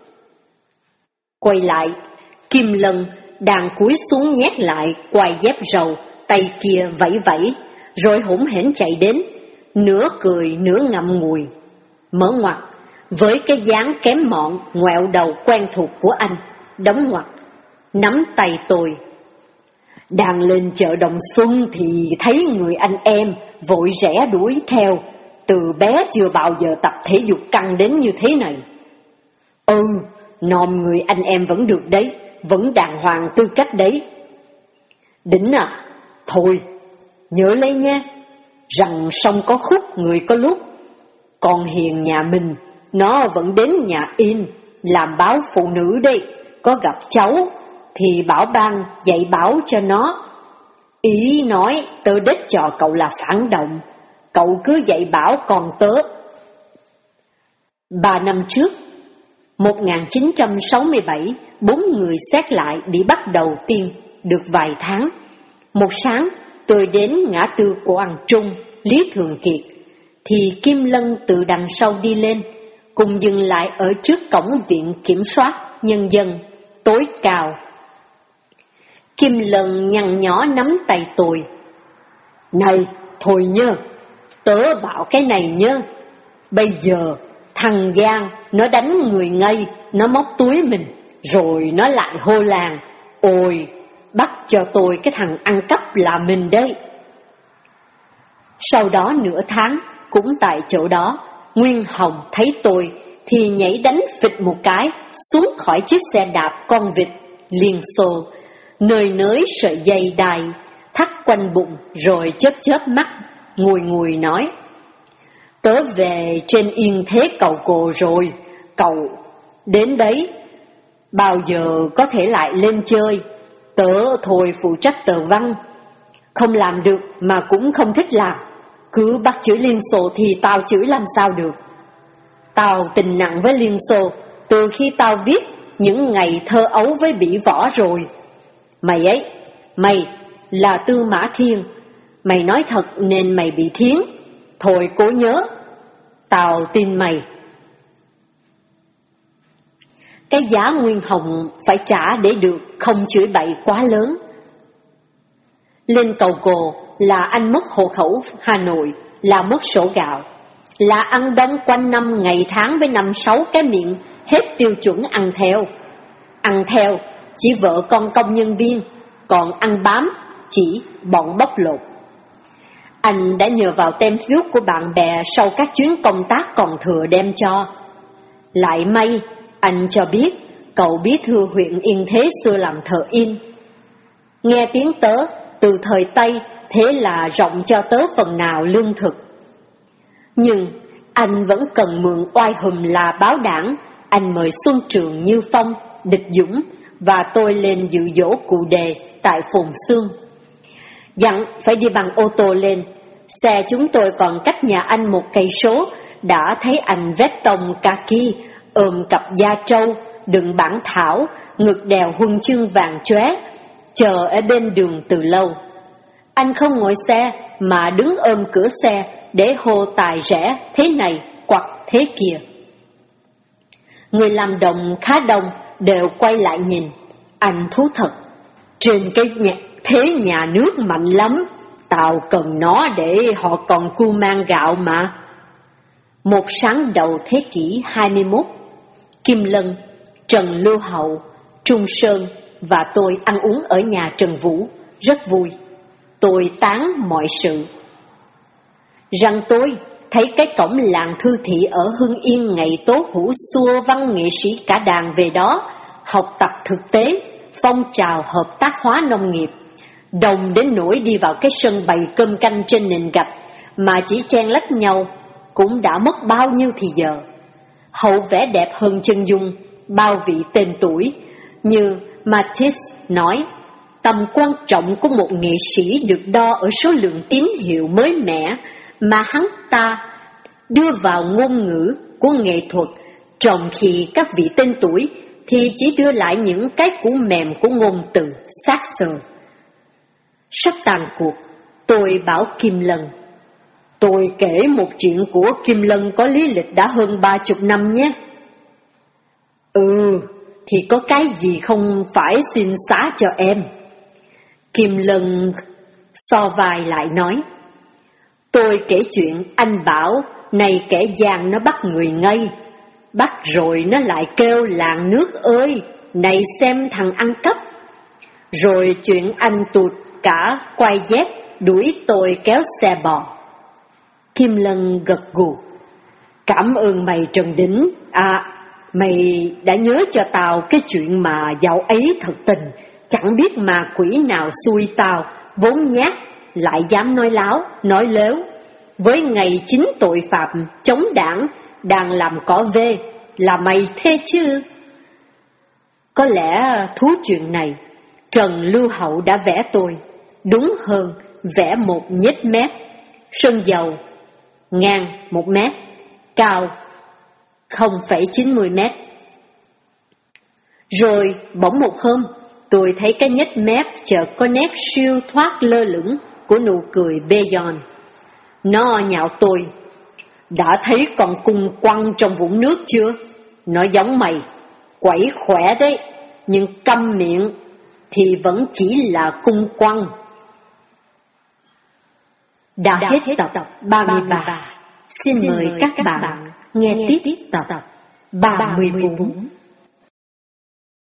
Quay lại, Kim Lân đang cúi xuống nhét lại quai dép rầu, tay kia vẫy vẫy, rồi hỗn hển chạy đến, nửa cười nửa ngậm ngùi. Mở ngoặt, với cái dáng kém mọn, ngoẹo đầu quen thuộc của anh, đóng ngoặt, nắm tay tôi. Đang lên chợ Đồng Xuân thì thấy người anh em vội rẽ đuổi theo, từ bé chưa bao giờ tập thể dục căng đến như thế này. Ừ, nòm người anh em vẫn được đấy, vẫn đàng hoàng tư cách đấy. Đỉnh à, thôi, nhớ lấy nha, rằng sông có khúc người có lúc. Con Hiền nhà mình, nó vẫn đến nhà in, làm báo phụ nữ đây, có gặp cháu thì bảo ban dạy bảo cho nó. Ý nói tớ đếch cho cậu là phản động, cậu cứ dạy bảo con tớ. Ba năm trước, một nghìn chín trăm sáu mươi bảy, bốn người xét lại bị bắt đầu tiên, được vài tháng. Một sáng, tôi đến ngã tư Quang Trung, Lý Thường Kiệt, thì Kim Lân từ đằng sau đi lên, cùng dừng lại ở trước cổng Viện Kiểm soát Nhân dân, tối cao. Kim Lân nhăn nhó nắm tay tôi. Này, thôi nhớ, tớ bảo cái này nhớ. Bây giờ, thằng Giang, nó đánh người ngây, nó móc túi mình, rồi nó lại hô làng. Ôi, bắt cho tôi cái thằng ăn cắp là mình đấy. Sau đó nửa tháng, cũng tại chỗ đó, Nguyên Hồng thấy tôi thì nhảy đánh phịch một cái xuống khỏi chiếc xe đạp con vịt Liên Xô, nơi nới sợi dây đai thắt quanh bụng, rồi chớp chớp mắt, ngùi ngùi nói: Tớ về trên Yên Thế Cầu Cồ rồi, cậu đến đấy, bao giờ có thể lại lên chơi. Tớ thôi phụ trách tờ văn, không làm được mà cũng không thích làm. Cứ bắt chữ Liên Xô thì tao chữ làm sao được. Tao tình nặng với Liên Xô từ khi tao viết những ngày thơ ấu với Bỉ Võ rồi. Mày ấy, mày là Tư Mã Thiên, mày nói thật nên mày bị thiến. Thôi cố nhớ, tao tin mày. Cái giá Nguyên Hồng phải trả để được không chửi bậy quá lớn. Lên Cầu Cồ là anh mất hộ khẩu Hà Nội, là mất sổ gạo, là ăn đông quanh năm ngày tháng với năm sáu cái miệng hết tiêu chuẩn ăn theo. Ăn theo chỉ vợ con công nhân viên, còn ăn bám chỉ bọn bóc lột. Anh đã nhờ vào tem phiếu của bạn bè sau các chuyến công tác còn thừa đem cho. Lại may, anh cho biết cậu bí thư huyện Yên Thế xưa làm thợ in. Nghe tiếng tớ từ thời Tây, thế là rộng cho tớ phần nào lương thực. Nhưng anh vẫn cần mượn oai hùm là báo đảng. Anh mời Xuân Trường, Như Phong, Địch Dũng và tôi lên dự dỗ cụ Đề tại Phồn Xương. Dặn phải đi bằng ô tô lên. Xe chúng tôi còn cách nhà anh một cây số, đã thấy anh vét tông kaki, ôm cặp da trâu, đựng bản thảo, ngực đèo huân chương vàng chóe, chờ ở bên đường từ lâu. Anh không ngồi xe mà đứng ôm cửa xe để hô tài rẽ thế này hoặc thế kia. Người làm đồng khá đông đều quay lại nhìn. Anh thú thật, trên cái nhà, thế nhà nước mạnh lắm, tao cần nó để họ còn cu mang gạo mà. Một sáng đầu thế kỷ hai mươi mốt, Kim Lân, Trần Lưu Hậu, Trung Sơn và tôi ăn uống ở nhà Trần Vũ, rất vui. Tôi tán mọi sự. Rằng tôi thấy cái cổng làng Thư Thị ở Hưng Yên ngày Tố Hữu xua văn nghệ sĩ cả đàn về đó, học tập thực tế, phong trào hợp tác hóa nông nghiệp, đồng đến nỗi đi vào cái sân bày cơm canh trên nền gạch mà chỉ chen lách nhau, cũng đã mất bao nhiêu thì giờ. Hậu vẽ đẹp hơn chân dung, bao vị tên tuổi, như Matisse nói, tầm quan trọng của một nghệ sĩ được đo ở số lượng tín hiệu mới mẻ mà hắn ta đưa vào ngôn ngữ của nghệ thuật, trong khi các vị tên tuổi thì chỉ đưa lại những cái củ mềm của ngôn từ xác sờ. Sắp tàn cuộc, tôi bảo Kim Lân, Tôi kể một chuyện của Kim Lân có lý lịch đã hơn ba chục năm nhé. Ừ, thì có cái gì không phải xin xá cho em. Kim Lân so vai lại nói. Tôi kể chuyện anh bảo, này kẻ gian nó bắt người ngay. Bắt rồi nó lại kêu làng nước ơi, này xem thằng ăn cắp. Rồi chuyện anh tụt cả quay dép, đuổi tôi kéo xe bò. Kim Lân gật gù. Cảm ơn mày Trần Đỉnh. À, mày đã nhớ cho tao cái chuyện mà dạo ấy thật tình. Chẳng biết mà quỷ nào xui tao, vốn nhát, lại dám nói láo, nói lếu. Với ngày chính tội phạm, chống đảng, đang làm cỏ vê, là mày thế chứ. Có lẽ thú chuyện này, Trần Lưu Hậu đã vẽ tôi, đúng hơn, vẽ một nhếch mép, sơn dầu, ngang một mét, cao không phẩy chín mươi mét. Rồi bỗng một hôm, tôi thấy cái nhếch mép chợt có nét siêu thoát lơ lửng của nụ cười bê giòn. Nó nhạo tôi. Đã thấy con cung quăng trong vũng nước chưa? Nó giống mày, quẩy khỏe đấy, nhưng câm miệng thì vẫn chỉ là cung quăng. Đã, Đã hết tập, tập ba mươi ba. Xin, Xin mời các, các bạn nghe tiếp tập ba mươi bốn.